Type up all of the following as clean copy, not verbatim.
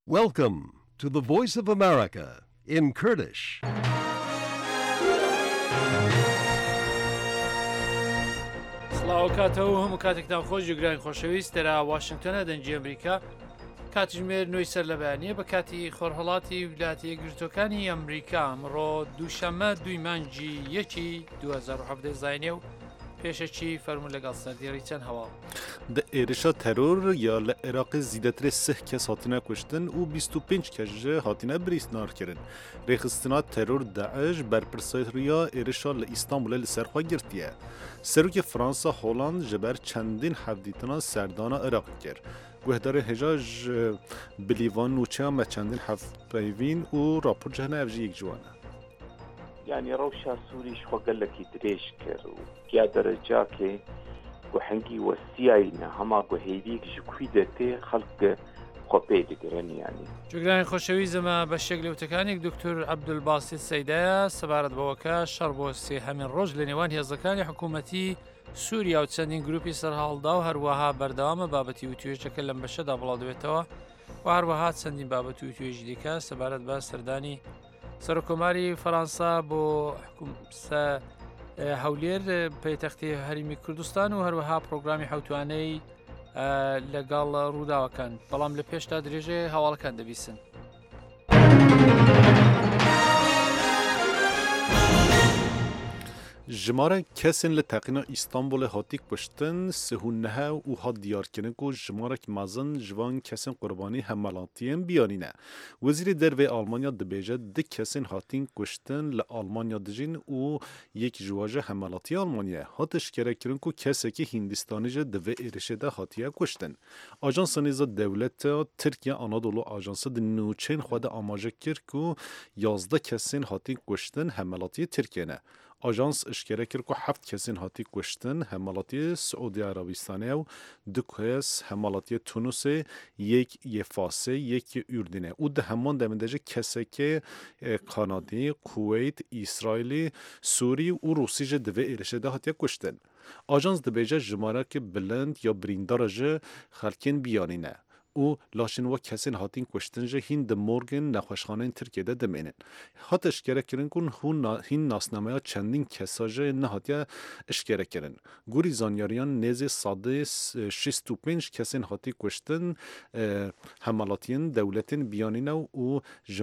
Welcome to the Voice of America in Kurdish. سڵاوکاتەوە هەموو کاتێکتان خۆش گوێگرانی خۆشەویست دەرا واشنگتنە دەنجی ئەمریکا کاتژمێر نوێی سەر لەبیانیە بە کاتی خۆرهەڵاتی ویلایەتە یەکگرتووەکانی ئەمریکا ئەمڕۆ دووشەممە 2 مانگی 2017 زاینێ و پێشەکی فەرموو لەگەڵ سەردێڕی چەند هەواڵ د ایرشا ترور یا لعراق زیدتر 3 کس هاتینه کشتن و 25 کس هاتینه بریسنار کردن. ریخستنا ترور داعش بر پرسریا ایرشا لإستانبول لسرخوا گرتیه. سروک فرانسا هلند جبر چندین هفدیتنا سردان عراق کرد. گوهدار هجاج بلیوان نوچه هم چندین هفت پیوین و راپور جهنه افجی یک جوانه. يعني روشا سوريش خوغلكي دريش كر وكيا درجاكي وحنجي وسياينا هما وهيديك جكويدتي خلق خوبيد درن يعني جوگرانی خۆشەویستمە بە شێک لەوتەکانێک دکتۆر عەبدولباسیط سەیدایە سەبارەت بەوەکە شەڕ بۆ سێهەمین ڕۆژ لە نێوان هێزەکانی حکوومەتی سووریا و چەندین گروپی سەرهەڵدا و هەروەها بەردەوامە بابەتی وتوێژەکە لەم بەشەدا بڵاودوێتەوە و هەروەها چەندین بابەت و توێژی دیکە سەبارەت بە سەردانی سەرۆکۆماری فەرەنسا بۆ هەولێر پەیتەختی هەرێمی کوردستان و هەروەها پرۆگرامی حوتوانەی لەگەڵ ڕووداوەکان بەڵام لە پێشتا درێژێ هەواڵەکان دەبیستن. جماره کسین لتقینا استانبول هاتی کشتن سهونه و ها دیار کنن که جماره مازن جوان کسین قربانی حملاتیان بیانینه. وزیر درو آلمانیا دبیجه ده کسین هاتین کشتن لآلمانیا دجین و یک جواجه حملاتی آلمانیا هاتش کرده کرن که کسی که هندستانی جه دو ایرشه ده هاتیه کشتن. آجانس نیز دولت ترکیه آنادولو آجانس ده نوچین خود آماجه کرد که 11 کسین هاتین کشتن حملاتی ترکیه نه. آژانس اشاره کرد که 7 کسین هاتی کشتن حملاتی سعودی عربستانی و 2 کس حملاتی تونس یک یفاسه یک اردنه و ده همان دمندجه کسی که کانادی کویت اسرائیل سوری و روسی جه دوه ایرشه ده هاتی کشتن آژانس دبیجه جماره که بلند یا بریندار جه خلکین بیانینه او لاشن و کسین هاتین کشتن جه هین مورگن نخوشخانه ترکیه ده دمینن هات اشکره کرن کن هین ناسنامه ها چندین کساجه نهاتیا اشکره کرن گوری زانیاریان نیز ساده 65 کسین هاتی کشتن حملاتین دولتین بیانینه و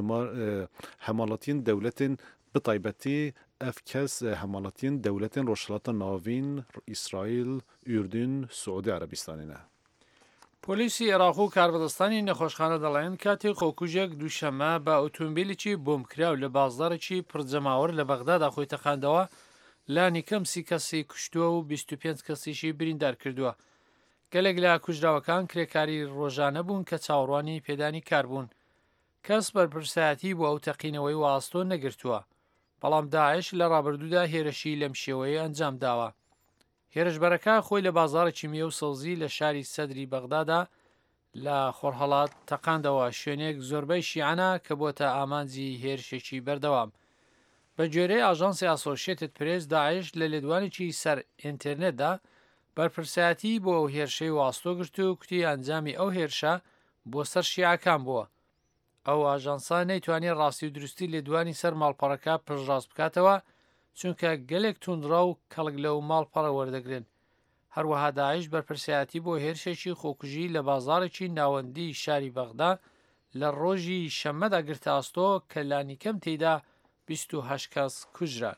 حملاتین دولتین بطایبتی افکس حملاتین دولتین روشلات ناوین اسرائیل اردن سعودی عربستانی نه پۆلیسی عێراق و کاربەدەستانی نەخۆشخانە دەڵێن کاتێک خۆکوژێک دووشەممە بە ئۆتۆمبیلێکی بۆمکراو لە بازاڕێکی پڕجەماوەڕ لە بەغدادا خۆی تەقاندەوە لانی کەم 30 کەسی کوشتووە و 25 کەسیشی بریندار کردووە. گەلێک لە کوژراوەکان کرێکاری ڕۆژانە بوون کە چاوەڕوانی پێدانی کار بوون. کەس بەرپرسایەتی بۆ ئەو تەقینەوەی واستۆ نەگرتووە. بەڵام داعش لە ڕابردوودا هێرشی لەم شێوەیە ئەنجام داوە. هێرشبەرەکە خۆی لە بازاڕێکی میە و سەوزی لە شاری سەدری بەغدادا لە خۆرهەڵات تەقاندەوە شوێنێک زۆربەی شیعانە کە بۆتە ئامانجی هێرشێکی بەردەوام. بە گوێرەی ئاژانسی ئاسۆشیێتد پرێس داعش لە لێدوانێکی سەر ئینتەرنێتدا بەرپرسایەتی بۆ ئەو هێرشەی واستۆ گرت و کوتی ئەنجامی ئەو هێرشە بۆ سەر شیعەکان بووە. ئەو ئاژانسا نەیتوانێت ڕاستی و دروستی لێدوانی سەر ماڵپەڕەکە پشتڕاست بکاتەوە چونکە گەلێک توندڕە و کەڵک لەو ماڵپەڕە وەردەگرن. هەروەها داعش بەرپرسایەتی بۆ هێرشێکی خۆکوژی لە بازاڕێکی ناوەندی شاری بەغدا لە ڕۆژی شەممەدا گرتە ئاستۆ کە لانی کەم تێیدا 28 کەس کوژران.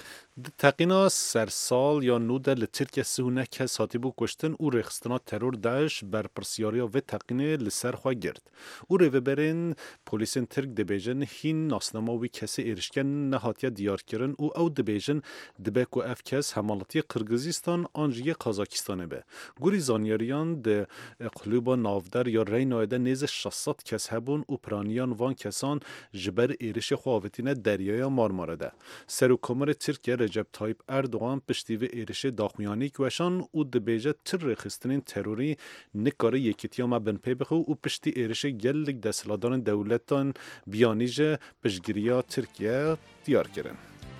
تقینا سرسال یا نوده لترکیه سهونه کس هاتی بو کشتن او ریخستنا ترور داعش بر پرسیاریا و تقینه لسر خواه گرد. او ریوبرین پولیسین ترک دبیجن هین ناسناماوی کسی ایرشکن نهاتیا دیار کرن او دبیجن دبک و اف کس همالاتی قرگزیستان آنجی قازاکستانه به. گوری زانیاریان ده قلوبا نافدار یا رینایده نیز 600 کس هبون و پرانیان وان کسان جبر ایرش خواهوتینه دریای مارماره ده. سروکمر ترکیه رجب طایب اردوغان پشتیوه ایرش داخویانی کوشان او دبیجه تر رخستنین تروری نکاره یکیتیا ما بن پی بخو او پشتی ایرش گلک دستلادان دولتان بیانیجه پشگیریا ترکیه دیار کرن.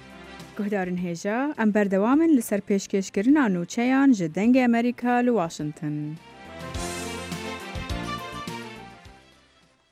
گهدارن هیجا ام بردوامن لسر پیشکشکرین آنوچهان جدنگ امریکا لواشنطن.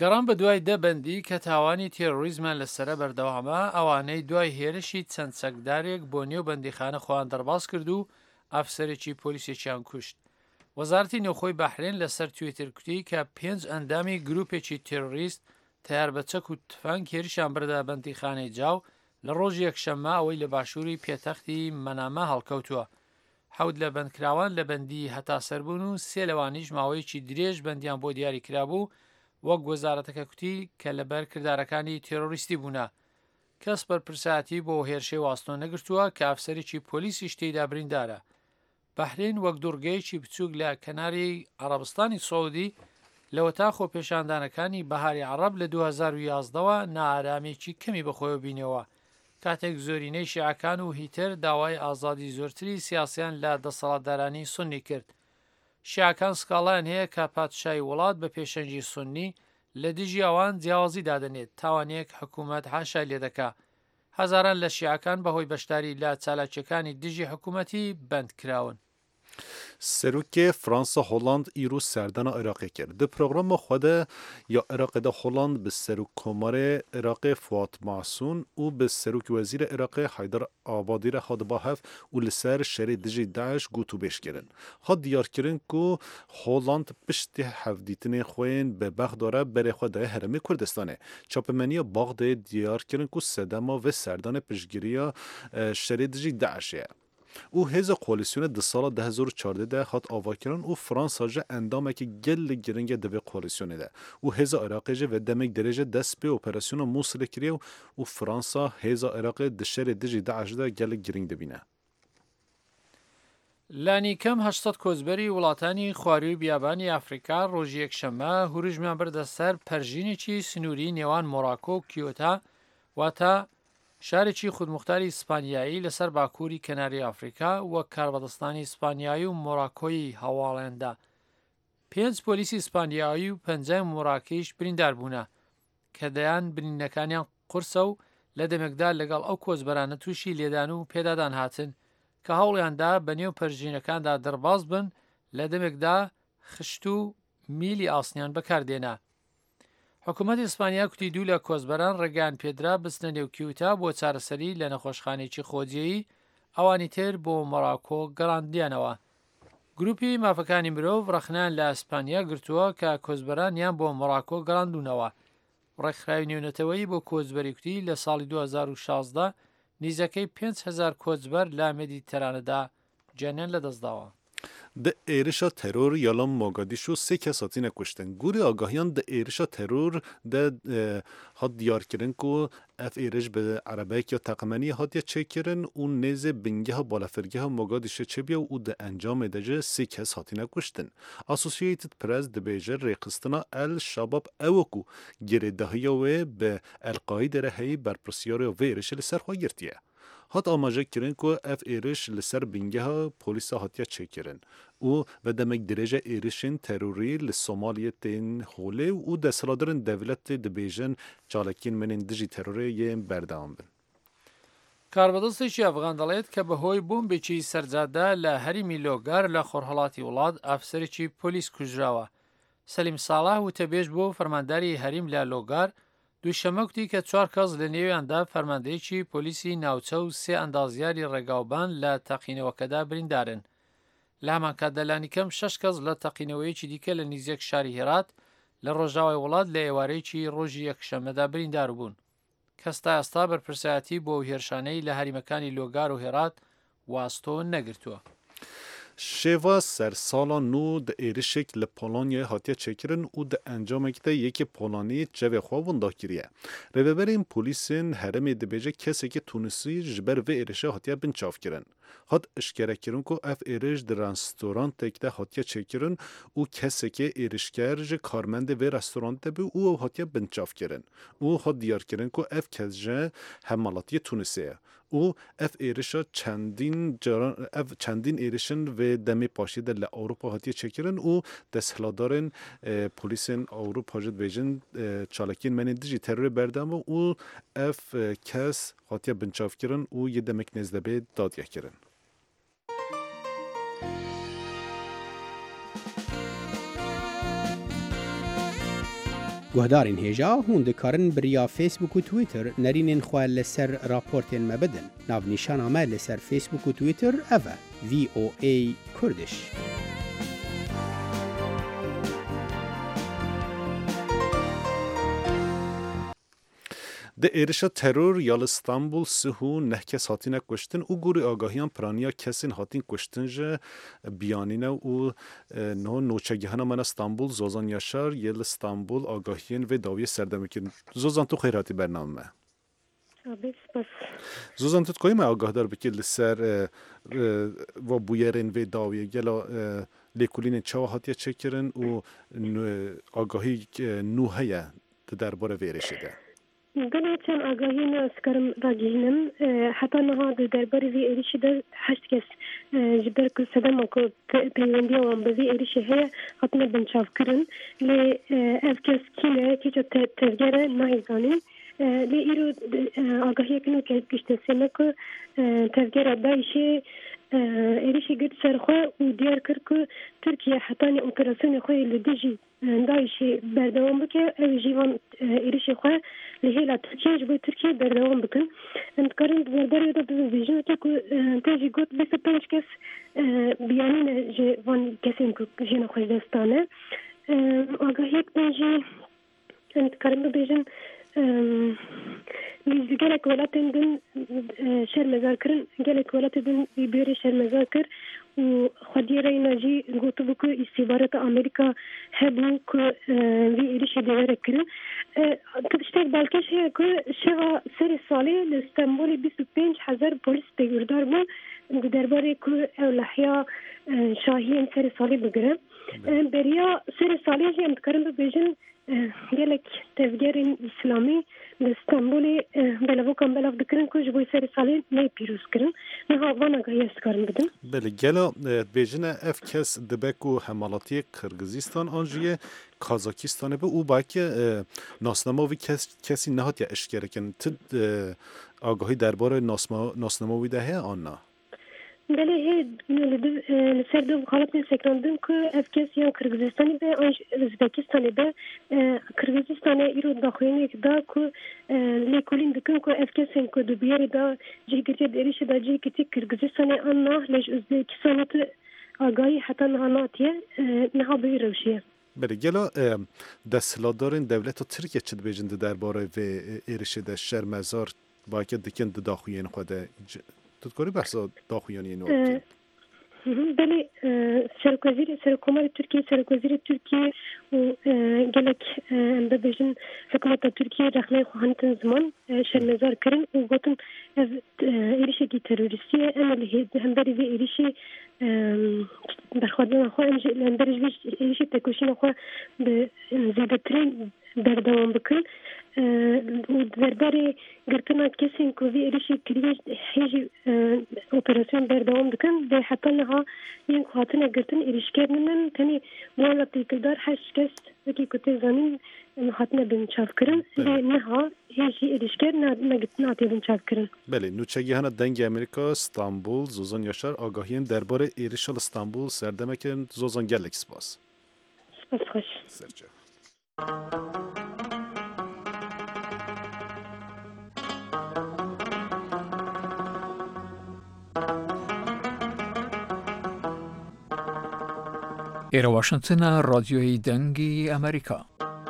گەڕان بە دوای دەبەندی کە تاوانی تێرۆریزمان لەسرە بەردەوامە ئەوانەی دوای هێرشی چەند چەکدارێک بۆ نێو بەندیخانە خۆیان دەرباز کرد و ئەفسەرێکی پۆلیسێکیان کوشت. وەزارەتی نەوخۆی بەحرێن لەسەر توێتر کوتی کە 5 ئەندامی گروپێکی تێرۆریست تیار بە چەک و تفەنگ هێرشیان بەردا بەندیخانەی جاو لە ڕۆژی یەکشەممە ئەوەی لە باشووری پێتەختی مەنامە هەڵکەوتووە. حەوت لە بەندکراوان لە بەندی هەتا سەربوون و 3 لەوانیش ماوەیەکی درێژ بەندیان بۆ دیاری کرابوو وەک وەزارەتەکە کوتی کە لەبەر کردارەکانی تێرۆریستی بوونا. کەس بەرپرساتی بۆ هێرشەی واستۆ نەگرتووە کە ئەفسەرێکی پۆلیسی شتەیدا بریندارە. بەحرین وەک دوورگەیەکی بچووک لە کەناری عەرەبستانی سەعودی لەوە تا خۆ پێشاندانەکانی بەهاری عەرەب لە 2011ەوە نائارامێکی کەمی بەخۆیەوە بینەوە کاتێک زۆرینەی شیعەکان و هیتر داوای ئازادی زۆرتری سیاسیان لە دەسەڵاتدارانی سونی کرد. شیعەکان سکاڵیان هەیە کە پادشای وڵات بە پێشەنگی سونی لە دژی ئەوان جیاوازی دادەنێت تاوانەیەک حکوومەت حاشای لێ دەکا. هەزاران لە شیعەکان بەهۆی بەشداری لە چالاکیەکانی دژی حکوومەتی بەند کراون. سروک فرانسا هولند ایرو سردان عراقی کرد. ده پروگرام خود یا عراق ده هولند به سروک کمار عراق فواد معصون و به سروک وزیر عراق حیدر آبادی را خود با هف و لسر شری دجی داعش گوتو بیش کردن. خود دیار کردن که هولند پشت حفدیتن خوین به بغداد بر خود هرم کردستانه. چاپمنی بغداد دیار کردن که صدما و سردان پشگیری شری دجی داعشه. او هز کولیسیون د سال 2014 خاط آواکران او فرانسا جه اندامه که گل گرنگ دوی کولیسیونه ده. او هز عراق جه و دمک درجه دست به اپراسیون موصل کریه او فرانسا هز عراق دشر دجی داعش ده گل گرنگ دبینه. لانی کەم 800 کۆچبەری وڵاتانی خواروی بیابانی ئافریقا ڕۆژی یەکشەممە هوروژمیان بردە سەر پەرژینێکی سنووری نێوان مۆراکۆ و کیۆتا واتە شارێکی خودمختاری ئیسپانیایی لەسەر باکووری کەناری ئافریقا وەک کاربەدەستانی ئیسپانیایی و مۆراکۆی هەواڵێندا. 5 پۆلیسی ئیسپانیایی و 5 مۆراکەیش بریندار بوونە کە دەیان برینەکانیان قورسە و لە دەمێکدا لەگەڵ ئەو کۆچبەرانە تووشی لێدان و پێدادان هاتن کە هەوڵیاندا بەنێو پەرژینەکاندا دەرباز بن لە دەمێکدا خشت و میلی ئاسنیان بەکاردێنا. حکوومەتی ئیسپانیا کوتی دوو لە کۆچبەران ڕێگەیان پێدرا بچنە نێو کیوتا بۆ چارەسەری لە نەخۆشخانێکی خۆجیایی ئەوانی تر بۆ مۆراکۆ گەڕاندیانەوە. گروپی مافەکانی مرۆڤ ڕەخنان لە ئیسپانیا گرتووە کە کۆچبەران یان بۆ مۆراکۆ گەڕاندوونەوە. ڕێکخراوی نوێنەتەوەیی بۆ کۆچبەری کوتی لە ساڵی 2016 نیزەکەی 5,000 کۆچبەر لە مێدیتەرانەدا جیانیان لەدەستداوە. ده ایرشا ترور یالام موگادیشو 3 کس هاتین کشتن. گوری آگاهیان ده ایرشا ترور ده هات دیار کرن که اف ایرش به عربیک یا تقمنی هات چه کرن و نیز بنگه ها بالافرگه ها موگادیشه چه بیا و ده انجام دجه 3 کس هاتین کشتن. اسوسییتد پرس ده بیجر ریقستنا الشباب اوکو گریده های به القاعده رهی برپرسیار و ایرش لسرخوا گرتیه. هات آماجه کرن که اف ایرش لسر بینگه ها پولیس هاتیا چه کرن و دمک درجه ایرشن تروری لسومالیه تین خوله و دستلادرن دولت دبیجن چالکین منین دجی تروری یم بردام بن. کاربەدەستێکی ئەفغان دەڵێت کە بەهۆی بۆمبێکی سەرجادە لە هەریمی لۆگار لە خۆرهەڵاتی وڵات ئەفسەرێکی پۆلیس کوژراوە. سەلیم ساڵح وتەبێژ بۆ فەرمانداری هەریم لە لۆگار دووشەمە کوتی کە 4 کەس لە نێویاندا فەرماندەیەکی پۆلیسی ناوچە و 3 ئەندازیاری ڕێگاوبان لە تەقینەوەکەدا بریندارن. لە هەمان کاتدەلانی کەم 6 کەس لە تەقینەوەیەکی دیکە لە نزیک شاری هێرات لە ڕۆژاوای وڵات لە ئێوارەیەکی ڕۆژی یەکشەمەدا بریندار بوون. کەس تا ئێستا بەرپرسایەتی بۆ هێرشانەی لە هەریمەکانی لۆگار و هێرات واستۆ نەگرتووە. شیوا سر سالا نو ده ایرشک لپولانیا هاتیه چکرن و ده انجامک ده یکی پولانی جوه خوابون دا کریه. روبرین پولیسین هرمی ده بیجه کسی که تونسی جبر و ایرشه هاتیه بنچاف کرن. هات اشکره کرن که اف ایرش ده رستوران تک ده هاتیه چکرن و کسی که ایرشگر جه کارمند و رستوران ده بی او هاتیه بنچاف کرن. او هات دیار کرن که اف کس جه همالاتی تونسیه. او اف ایرشا چندین ایرشن و دمی پاشیده ل اروپا هاتیه چکرن و دستهلادارن پلیسن اروپا جد بیجن چالکین منی دیجی ترور بردم و او اف کس هاتیه بنچاف کرن و یه دمک نزده به دادیه کرن. گهدارین هیجا هون دکارن بریا فیسبوک و تویتر نرینین خواه لسر راپورتین مبدن. ناو نیشان آمه لسر فیسبوک و تویتر اوه VOA کردش. د ایرشا ترور یال استانبول سهو نه کس هاتین کشتن او گوری آگاهیان پرانیا کسین هاتین کشتن جه بیانینه او نوچگهانا من استانبول زوزان یاشار یل استانبول آگاهیان و داوی سردمکن. زوزان تو خیراتی برنامه زوزان تو تقویم آگاه دار بکی لسر و بویرین و داوی گلا لیکولین چاو هاتیه چکرن و آگاهی نوهیه درباره ویرشه ده گله چند آگاهی ناسکرم راگینم حتی نه درباره وی ایریش ده هشت کس جبر که صدام کو پیوندی آن به وی ایریش هی حتما بنشاف کرن لی اف کس کینه که چه تفجره نهیزانی لی ایرو آگاهی کنه که گشته سیمه که تفجره دایشه ایریش گرد سرخواه و دیار کرد که ترکیه حتی اپراسیون خواه لدیجی دایشه بردوام بکه او جیوان ایریش خواه لهلا تركيا جبوا تركيا بردوام بكن نتقارن بالبري ده بفيجن تاكو تاجي قلت بس بانش كاس بيانين جي فان كاسين جينا خوش دستانه آگاهيك تاجي نتقارن بفيجن biz gelek velatin din şer mezakırın gelek velatin din bir şer mezakır و خديرة يناجي قلت بكو استخبارات أمريكا هبو كو في إيريش ديوارة كرو تبشتاك بالكش هي كو شغا سري صالي لإستنبولي 25,000 بوليس بيوردار بو درباري كو أولحيا شاهين سري صالي بقرم بريا سري صالي جي امتكارن ببيجن gelek tevgerin İslami İstanbul'u belavukan belav dikrin kuj bu seri salin ne pirus kirin ne havana gayes karın bidim. بله گلا بیجنه اف کس دبکو حمالاتی کرگزیستان آنجیه کازاکستان به او باکه ناسناموی کسی نهات یا اشکره کن تد آگاهی درباره ناسناموی دهه آن نه؟ بله هی لسر دو خالتنی سکراندم که افکس یا کرگزستانی به ازبکستانی به کرگزستانی ایرو داخلی دا که لیکولین دکن که افکسین که دو بیاری دا جه گرتی دیریش دا جه گرتی کرگزستانی آن نه لش ازبکستانی تو آگاهی حتی نهاناتیه نها به روشیه. بله گلا دستلادارین دولت و ترکیه چید بیجنده درباره و ایرشه ده شرمزار باید دکن داخویین خوده تذكري بحث داخلياني نوعتين بله سرکومار ترکیه سرکوزیر ترکیه و گلک ببیجن حکومت ترکیه رخنه خوانتن زمان شرمزار کرن و گوتن ایریشی کی تروریستیه اما هم بری وی ایریشی برخوردن خو هم بری وی ایریشی تکوشین خو به زیادترین بردوام بکن و درباره گرتنا کسین که وی ایریشی کریج هیچ اپراسیون بردوام بکن به حتی نها این خاطر گرتن ایریش کردن تنی والا تیکدار هشت کس وکی کتی زمین خاطر بنچاف کرن نها هیچ ایریش کرد نگتنا تی بنچاف کرن. بله نوچگی هنر دنگ امریکا استانبول زوزان یاشار آگاهیم درباره ایریشال استانبول سردمکن زوزان گلک سپاس. سپاس خوش. سرجه. ایرا واشنگتن رادیوی دنگی امریکا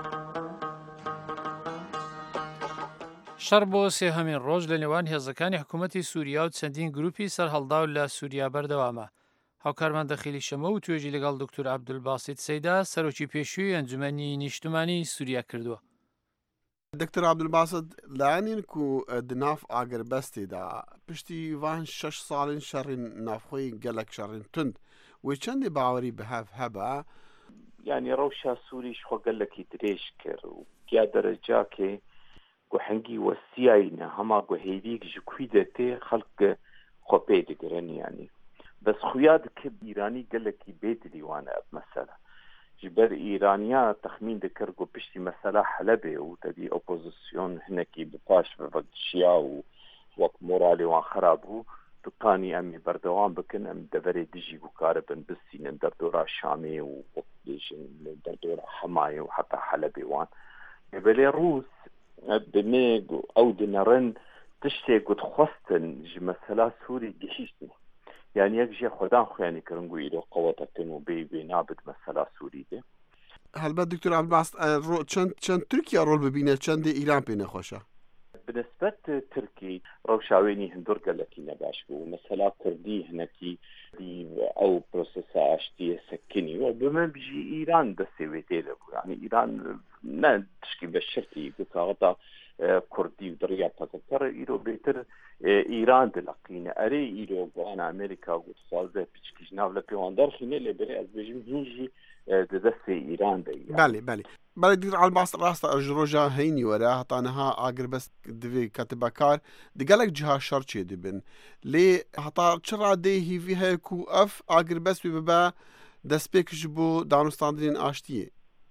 شەڕ بۆ سێهەمین ڕۆژ لە نێوان هێزەکانی حکوومەتی سووریا و چەندین گروپی سەرهەڵدا و لە سووریا بەردەوامە. هاوکارمەندە خێلی شەمە و توێژی لەگەڵ دکتۆر عەبدولباسیت سەیدا سەرۆکی پێشووی ئەنجومەنی نیشتمانی سووریا کردووە. دکتۆر عەبدولباسط لایەنین کو دناف ئاگربەستی دا پشتی وان 6 ساڵین شەڕین نافخۆی gelek شەڕین تند وی چەندی باوەری بەهەف هەبە يعني روشا سوريش خو gelekî dirêj kir û giya derecakê guhengî westiyayîne hema guhêviyek ji kwî de tê xelk xwe pê digirin yani bes xuya dike îranî gelekî bêdilî wan e ev mesele ji ber îraniya texmîn dikir got piştî mesela Helebê û tevî opozisyon hinekî bi paş veveşiya û wek moralê wan xerab bû tutanî em ê berdewam bikin em deverê dijî gukaribin bisînin derdora Şamê û bêjin derdora Hemayê û heta Helebê wan بەلێ ڕووس بمێ ئەو دنەڕن تشتێک گوت خواستن ji mesela Sûrî gihîştin yani yek jê xwedan xweyanî kirin got îro qewetakin û bê wê nabit mesela Sûrî de helbet Dr. Abdulbasit çend Tirkiye rol bibîne çendê İran pê nexweş e بنسبت تركي روشاويني هندور قالكي نباشكو مثلا كردي هنكي دي او بروسيس اشتي سكني وبما بيجي ايران دسويتي يعني ايران ما تشكي بالشرطي قطعه كردي ودريا تذكر ايرو بيتر ايران دلقينا اري ايرو وانا امريكا وتصالزه بيشكي جناب لبيواندار خينه لبري از بيجي هيجي دسي ايران دي بله Dr. Abdulbasit rasta ji roja heynî were heta niha agirbest divê ketibe kar di gelek ciha şer çê dibin lê heta çi radeyê hîvî heye ku ev agirbest wê bibe destpêk ji bo danûstandinên aştiyê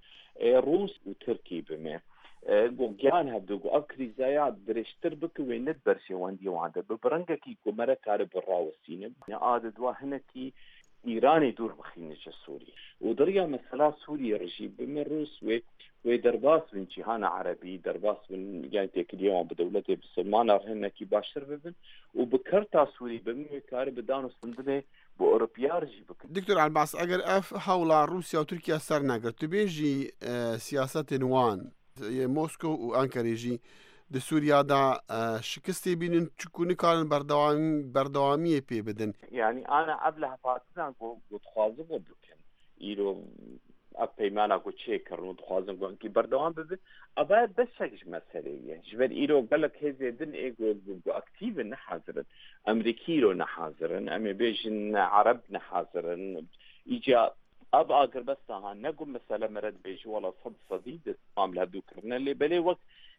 روس û Tirkî bime گوگیان هەبدوو ئەو کریزایە درێژتر بکوێ نت بەرشێوەندی وانده ببرەنگێکی کومەرە کارە بڕاوەستینە ئادە دوا هەنێکی ئیرانی دوور بخینەچە سووری و دڕیا مەسەلا سووری ڕژی بمە ڕوس وێ دەرباس بن جیهانە عەرەبی دەرباس بن یان تێکلیەوە بە دەوڵەتێ بسلمانە هەنێکی باشتر ببن و بکەر تا سووری بمێ کارە بدان و سندنێ بۆ ئۆروپیا ڕژی بکەن دکتۆر عەلباس ئەگەر ئەف هەوڵا رووسیا و تورکیا سەر نەگرت تو بێژی سیاسەتên wan موسکۆ و ئەنکەرێژی di Sûriyaدا şikistê bînin çikû nikarin berdewamiyê pê bidin. Yani ana ev li hevatinan dixwazin got bikin. Îro ev peymana got çêkirin û dixwazin got ki berdewam bibin. Aba beşek ji meseleyê ye. Ji ber îro gelek hêzê din ê got aktivin nehazirin. Emerîkî îro nehazirin. Em ê bêjin Arab nehazirin. Îca اب اگر بس ها نگو مثلا مرد بيجي ولا صدي دام له ذكرنا اللي بلي وقت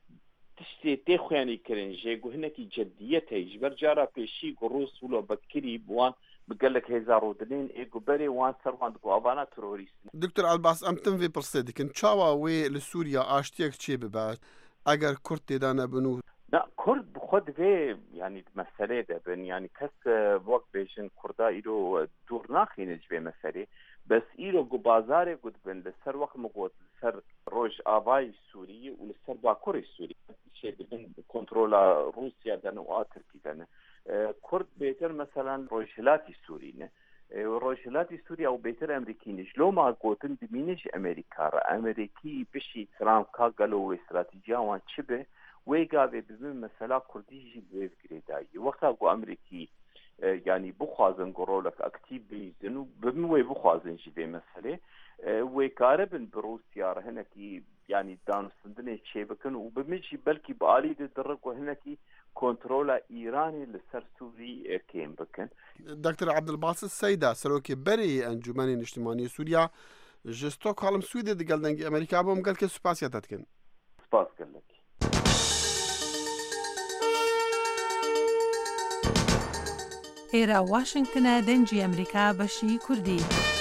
تشتي تخواني كرنجي جو هناكي جديته يجبر جارا بيشي روس ولا بكري بوان بقول لك هزارو دنين ايجو بري وان سروان دو ابانا تروريست دكتور عباس ام تنفي برصدك ان تشاوا وي لسوريا اشتيك تشي ببات اگر كرت دانا بنو لا كرد بخد في يعني مسألة ده بن يعني كس وقت بيجن كردا إيرو دور ناخي نجبه مسألة بس إيرو جو بازاره قد بن لسر وقت مقود لسر روج آباي سوري ولسر باكوري سوري شيء بن كنترولا روسيا دنا وآتركي دنا كرد بيتر مثلا روجلاتي سوري روجلاتي سوريا أو بيتر أمريكينش لو ما قوتن دمينش أمريكي بشي ترام كاغلو استراتيجيا وان شبه ويقابل بمن مثلا كرديجي بيفكريداي وقتا قو أمريكي يعني بخوازن قرولك أكتيب بيزن بمن وي بخوازن جدي مثلا ويقاربن بروسيا هناكي يعني دانو سندني شي بكن وبمشي بلكي بآلي درق وهناكي كنترولا إيراني لسر سوري كيم بكن دكتور عبدالباسط سيدا سروكي بري أنجمن اجتماعي سوريا جستوك هالم سويدي دي قال أمريكا بهم قال كي سباسيا تتكن سباس قال لك ئێرە واشنگتنە دەنجی ئەمریکا بەشی کوردی.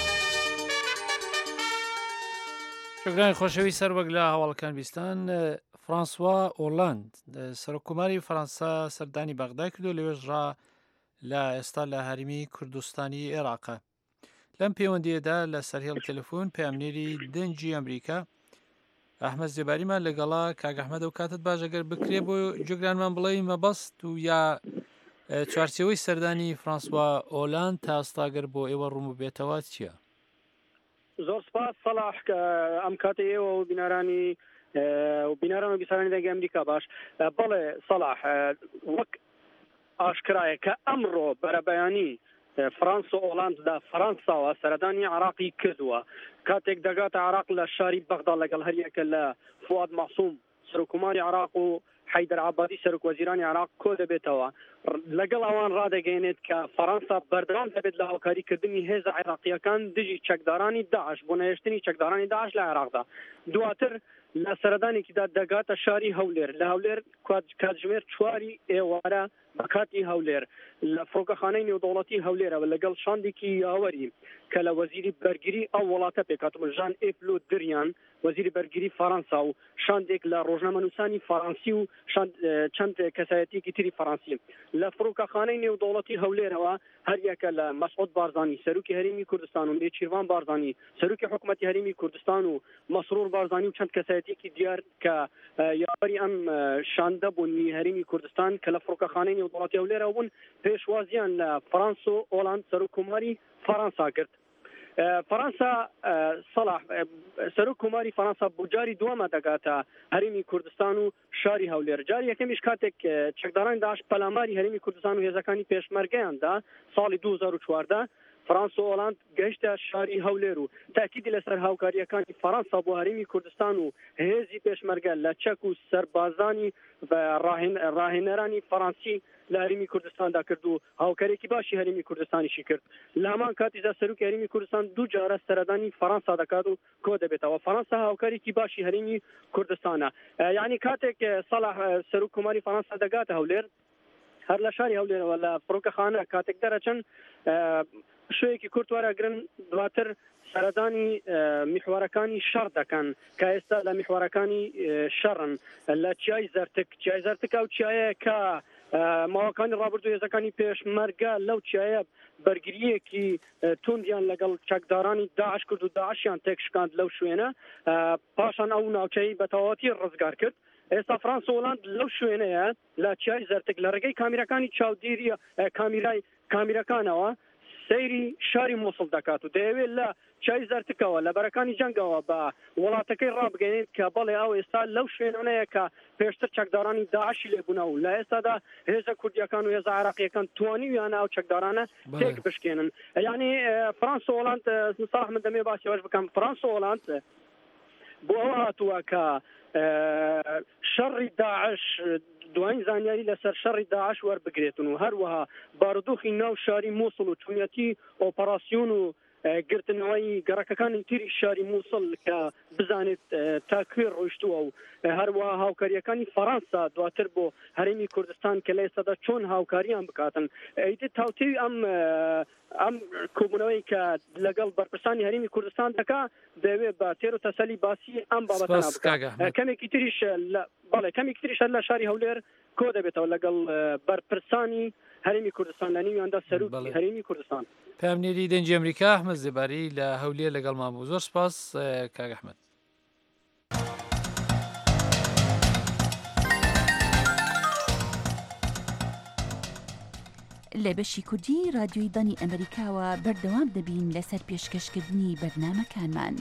شکرانی خۆشەوی سەر وەک لە هەواڵەکان بیستان فرانسوا ئۆلاند سەرۆکوماری فەرەنسا سەردانی بەغدا کردو لەوێژ ڕا لە ئێستا لە هەرمی کوردستانی عێراقە. لەم پەیوەندیەدا لە سەرهێڵ تەلەفۆن پەیامنێری دەنجی ئەمریکا ئەحمەد زێباریمان لەگەڵا کاک ئەحمەد و کاتت باش ئەگەر بکرێ بۆ جێگرانمان بڵێ مەبەست و یا چوارچێوەی سەردانی فرانسوا ئۆلاند تا ئێستاگەر بۆ ئێوە ڕوو بێتەوە چییە؟ زۆر سپاس سەلاح ئەم کاتە ئێوە و بینارانی و بیناران و بیسارانی دەنگی ئەمریکا باش بەڵێ سەلاح وەک ئاشکرایە کە ئەمڕۆ بەرەبەیانی فرانسا و ئۆڵانددا فەرەنساوە سەردانی عێراقی کردووە کاتێک دەگاتە عێراق لە شاری بەغدا لەگەڵ هەریەکە لە فواد مەعسووم سەرۆکوماری عێراق و حەیدەر عەبادی سەرۆکوەزیرانی عێراق کۆ دەبێتەوە لەگەڵ ئەوان ڕادەگەیەنێت کە فەرەنسا بەردەوام دەبێت لە هاوکاریکردنی هێزە عێراقیەکان دژی چەکدارانی داعش بۆ نەهێشتنی چەکدارانی داعش لە عێراقدا دواتر لە سەردانێکیدا دەگاتە شاری هەولێر لە هەولێر کاتژمێر 4 ئێوارە بەکاتی هەولێر لە فڕۆکەخانەی نێودەوڵەتی هەولێرەوە لەگەڵ شاندێکی یاوەری کە لە وەزیری بەرگری ئەو وڵاتە پێکاتمە ژان ئێفلۆ دریان وەزیری بەرگری فەڕەنسا و شاندێک لە ڕۆژنامەنووسانی فەڕەنسی و چەند کەسایەتیەکی تری فەڕەنسی لە فڕۆکەخانەی نێودەوڵەتی هەولێرەوە هەریەکە لە مەسعود بارزانی سەرۆکی هەرێمی کوردستان و نێچیروان بارزانی سەرۆکی حکوومەتی هەرێمی کوردستان و مەسرور بارزانی و چەند کەسایەتیەکی دیار کە یاوەری ئەم شاندە بوونی هەرێمی کوردستان کە لە فڕۆکەخانەی نێودەوڵەتی هەولێرەوە بوون پێشوازیان لە فەڕەنسا و ئۆڵاند سەرۆکوماری فەڕەنسا کرد. فەڕەنسا سەلاح سەرۆکوماری فەڕەنسا بۆ جاری دووەمە دەگاتە هەرێمی کوردستان و شاری هەولێر. جاری یەکەمیش کاتێک چەکدارانی داعش پەلاماری هەرێمی کوردستان و هێزەکانی پێشمەرگەیاندا ساڵی 2014 فەڕەنسا و ئۆڵاند گەیشتە شاری هەولێر و تاکیدی لەسەر هاوکاریەکانی فەڕەنسا بۆ هەرێمی کوردستان و هێزی پێشمەرگە لە چەک و سەربازانی ڕاهێنەرانی فەڕەنسی لە هەرێمی کوردستاندا کرد و هاوکاریەکی باشی هەرێمی کوردستانیشی کرد. لە هەمان کاتیدا سەرۆکی هەرێمی کوردستان دوو جارە سەردانی فەڕەنسا دەکات و کۆ دەبێتەوە. فەڕەنسا هاوکاریەکی باشی هەرێمی کوردستانە. یعنی کاتێک سەلاح سەرۆکوماری فەڕەنسا دەگاتە هەولێر هەر لە شاری هەولێرەوە لە فڕۆکەخانە کاتێک دەرەچن شوێکی کورت وەرەگرن دواتر سەردانی میحوارەکانی شەڕ دەکەن کە ئێستا لە میحوارەکانی شەڕن لە چیای زەرتک ئەو چیایە کە ماوەکانی ڕابردوو هێزەکانی پێشمەرگە لەو چیایە بەرگریەکی توندیان لەگەڵ چەکدارانی داعش کرد و داعشیان تێکشکاند لەو شوێنە پاشان ئەو ناوچەی بە تەواوەتی ڕزگار کرد. ئێستا فەڕەنسا و ئۆڵاند لەو شوێنەیە لە چیای زەرتک لە ڕێگەی کامیرەکانی چاودێری کامیرەکانەوە سەیری شاری مووسڵ دەکات و دەیەوێت لە چای زەرتکەوە لە بەرەکانی جەنگەوە بە وڵاتەکەی ڕابگەێنێت کە بەڵێ ئەو ئێستا لەو شوێنەیە کە پێشتر چەکدارانی داعشی لێبوونە و لە ئێستادا هێزە کوردیەکان و هێزە عێراقیەکان توانیویانە ئەو چەکدارانە تێک بشکێنن. یعنی فەڕەنسا و ئۆڵاند ساح من دەمێ باسی ئەوەش بکەم. فەڕەنسا و ئۆڵاند بۆ ئەوە هاتووە کە شەڕی داعش دوای زانیاری لەسەر شەڕی داعش وەربگرێتن و هەروەها بارودۆخی ناو شاری مووسڵ و چوونەتی ئۆپەراسیۆن و گرتنەوەی گەڕەکەکانی تری شاری مووسڵ کە بزانێت تا کوێ ڕۆیشتووە و هەروەها هاوکاریەکانی فەڕەنسا دواتر بۆ هەرێمی کوردستان کە لە ئێستادا چۆن هاوکاریان بکاتن. ئەیدێت هاوتێوی ئەم کۆبوونەوەی کە لەگەڵ بەرپرسانی هەرێمی کوردستان دەکا دەوێت بە تێر و تەسەلی باسی ئەم بابەتە بکات. کەمێکی تریش لە شاری هەولێر کۆ دەبێتەوە لەگەڵ بەرپرسانی هەرێمی کوردستان لە نیویاندا سەرۆکی هەرێمی کوردستان. پامنێری دەنجی ئەمریکا ئەحمەد زێباری لە هەولێر لەگەڵمان بوو. زۆر سپاس کاک ئەحمەد. لە بەشی کوردی رادیۆی دانی ئەمریکاوە بەردەوام دەبین لەسەر پێشکەشکردنی بەرنامەکانمان.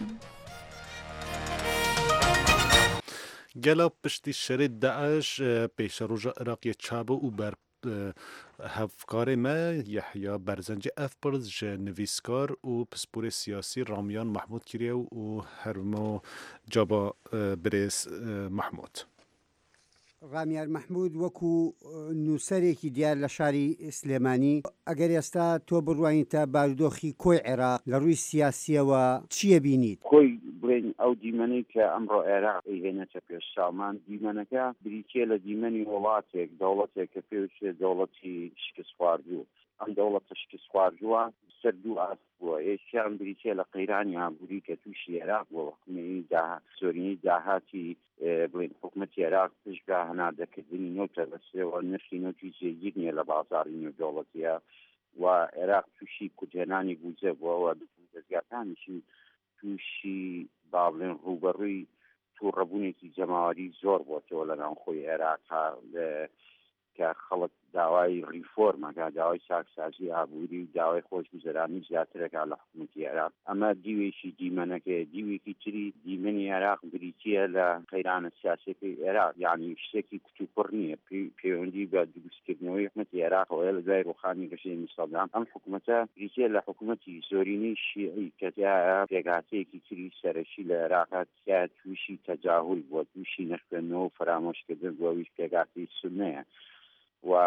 گەلا پشتی شەرێت داعش پێشە ڕۆژە عێراقیە چابە و بەر هەفکارê me Yehya Berzencê ev pirs ji nivîskar û pisporê siyasî Ramiyan Mahmûd kiriye û hermo caba birêz Mahmûd. ڕامیار مححمود وەکو نووسەرێکی دیار لە شاری سلێمانی ئەگەر ئێستا تۆ بڕوانی تا بارودۆخی کۆی عێراق لە ڕووی سیاسیەوە چییە بینیت؟ کۆی بڵێن ئەو دیمەنەی کە ئەمڕۆ عێراق هێنێتە پێش سامان دیمەنەکە بریتێ لە دیمەنی وڵاتێک دەوڵەتێک کە پێویستێ دەوڵەتی شکست خواردوو ئەم دەوڵەتە شکست خواردووە سەر دوو ئاست بووە. یەکیان بریتێ لە قەیرانی ئابووری کە تووشی عێراق بووە سۆرینی داهاتی بڵێن حکوومەتی عێراق پشتگا هەناردەکردنی نۆتە بەسێەوە نرخی نۆتی جێگیر نیە لە بازاڕی نێودەوڵەتیە و عێراق تووشی کوتێنانی بووجە بووەوە دەستگاکانیشی تووشی با بڵێن ڕوبەڕووی تووڕەبوونێکی جەماوەری زۆر بۆتەوە لە ناوخۆی عێراقا کە خەڵک داوای ریفۆرمەکە داوای چاکسازی ئابووری داوای خۆشگوزەرانی زیاترەکە لە حکوومەتی عێراق. ئەمە دیوێکی دیمەنەکە دیوێکی تری دیمەنی عێراق بریتیە لە قەیرانە سیاسەکەی عێراق یعنی شتێکی کوتوپڕ نییە پەیوەندی بە دروستکردنەوەی حکوومەتی عێراقەوە لە دوای ڕۆخانی ڕژێمی سەدام. ئەم حکوومەتە بریتیە لە حکوومەتی زۆرینەی شیعی کە پێگاتەیەکی تری سەرەکی لە عێراقا تیا تووشی تەجاهل بووە تووشی نەخوێندنەوە و فرامۆشکردن بۆ ئەویش پێگاتەی سونەیە و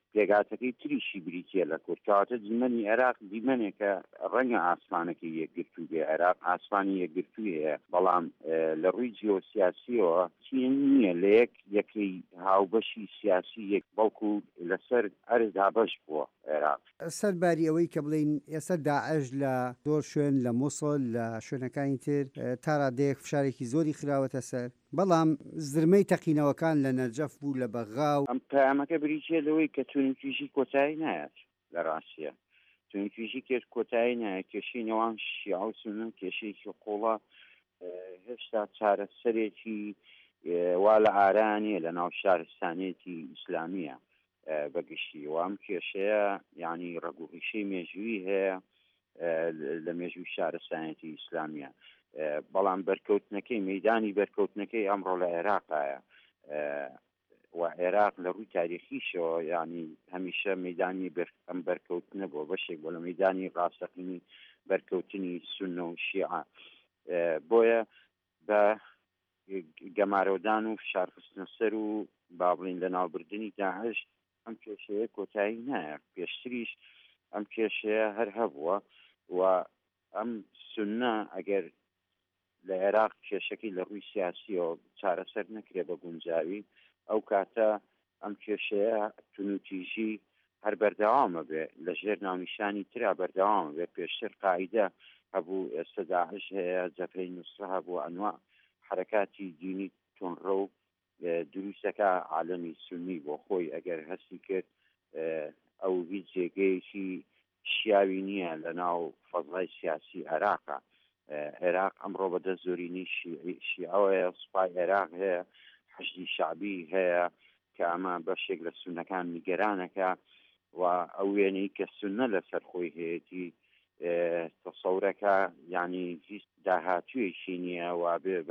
پێگاتەکەی تریشی بریتە لە کورتکەواتە دیمەنی عێراق دیمەنێکە ڕەنگە ئاسمانەکەی یەکگرتو بێ عێراق ئاسمانی یەکگرتووی هەیە بەڵام لە ڕووی جیۆسیاسیەوە چین نییە لە یەکەی هاوبەشی سیاسی یەک بەڵکو لەسەر ئەرزدا بەش بووە عێراق سەرباری ئەوەی کە بڵین ئێستا داعش لە زۆر شوێن لە مووسڵ لە شوێنەکانی تر تا ڕادەیەک فشارێکی زۆری خراوەتە سەر بەڵام زرمەی تەقینەوەکان لە نەرجەف بوو لە بەغا و ئەم پامەکە بریتە لەوەی کە تونوتیژی کۆتایی نایەت لە ڕاستیە تونوتیژی کێش کۆتایی نایە کێشەی نێوان شیعە و سونە کێشەیەکی قوڵە هێشتا چارەسەرێکی وا لە ئارانیە لە ناو شارستانێتی ئیسلامیە بەگشتی و ئەم کێشەیە یعنی ڕەگوڕیشەی مێژووی هەیە لە مێژووی شارستانێتی ئیسلامیە بەڵام بەرکەوتنەکەی مەیدانی بەرکەوتنەکەی ئەمڕۆ لە عێراقایە و عێراق لە ڕووی تاریخیشەوە ینی هەمیشە مەیدانی ئەم بەرکەوتنە بۆ بەشێک بۆ لە مەیدانی ڕاستەقینی بەرکەوتنی سونە و شیعە بۆیە بە گەمارەودان و فشارخستنە سەر و بابڵین لە ناوبردننی داعش ئەم کێشەیە کۆتایی نایە پێشتریش ئەم کێشەیە هەر هەبووە و ئەم سونە ئەگەر لە عێراق کێشەکەی لە ڕووی سیاسیەوە چارەسەر نەکرێ بە گونجاوی ئەو کاتە ئەم کێشەیە تونوتیژی هەر بەردەوامە بێ لە ژێر ناونیشانی ترا بەردەوامە بێ پێشتر قاعدە هەبوو ئێستا داعش هەیە جەبهەی نوسرە هەبوو ئەنواع حرەکاتی دینی تۆنڕە و دروستەکە عالەمی سونی بۆ خۆی ئەگەر هەستی کرد ئەو هیچ جێگەیەکی شیاوی نییە لە ناو فەزڵای سیاسی عێراقا عێراق ئەمڕۆ بەدە زۆرینی شیعەوەیە سوپای عێراق هەیە حەشدی شعبی هەیە کە ئەمە بەشێک لە سونەکان نیگەرانەکە و ئەو وێنەی کە سونە لەسەر خۆی هەیەی تەسەورەکە یعنی هیچ داهاتوویەکی نییە و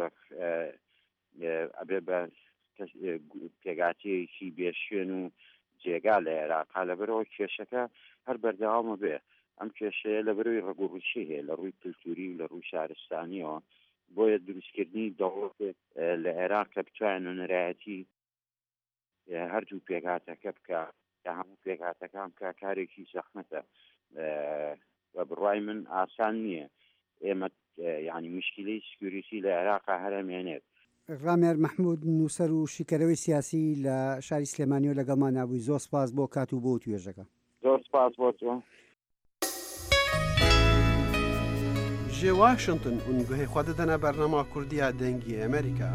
ئەبێ بە پێگاتەیەکی بێشوێن و جێگا لە عێراقا لەبەرەوە کێشەکە هەر بەردەوامە بێ ئەم کێشەیە لە بەرەوەی ڕەگوڕیشی هەیە لە ڕووی کلتوری و لە ڕووی شارستانیەوە بۆیە دروستکردنی دەوڵەتێک لە عێراق کە بتوانێت نەرایەتی هەردوو پێگاتەکە بکە کە هەموو پێگاتەکان کە کارێکی زەحمەتە و بڕوای من ئاسان نییە ئێمە یعنی مشکلەی سکیوریتی لە عێراقا هەرەمێنێت ڕامێر مەحموود نووسەر و شیکەرەوەی سیاسی لە شاری سلێمانی و لەگەڵمان نابووی زۆر سپاس بۆ کات و بۆ توێژەکە زۆر سپاس بۆ تۆ ژێ واشنگتن ئونگوهەی خوا دەدەنە بەرنامە کوردیە دەنگی ئەمریکا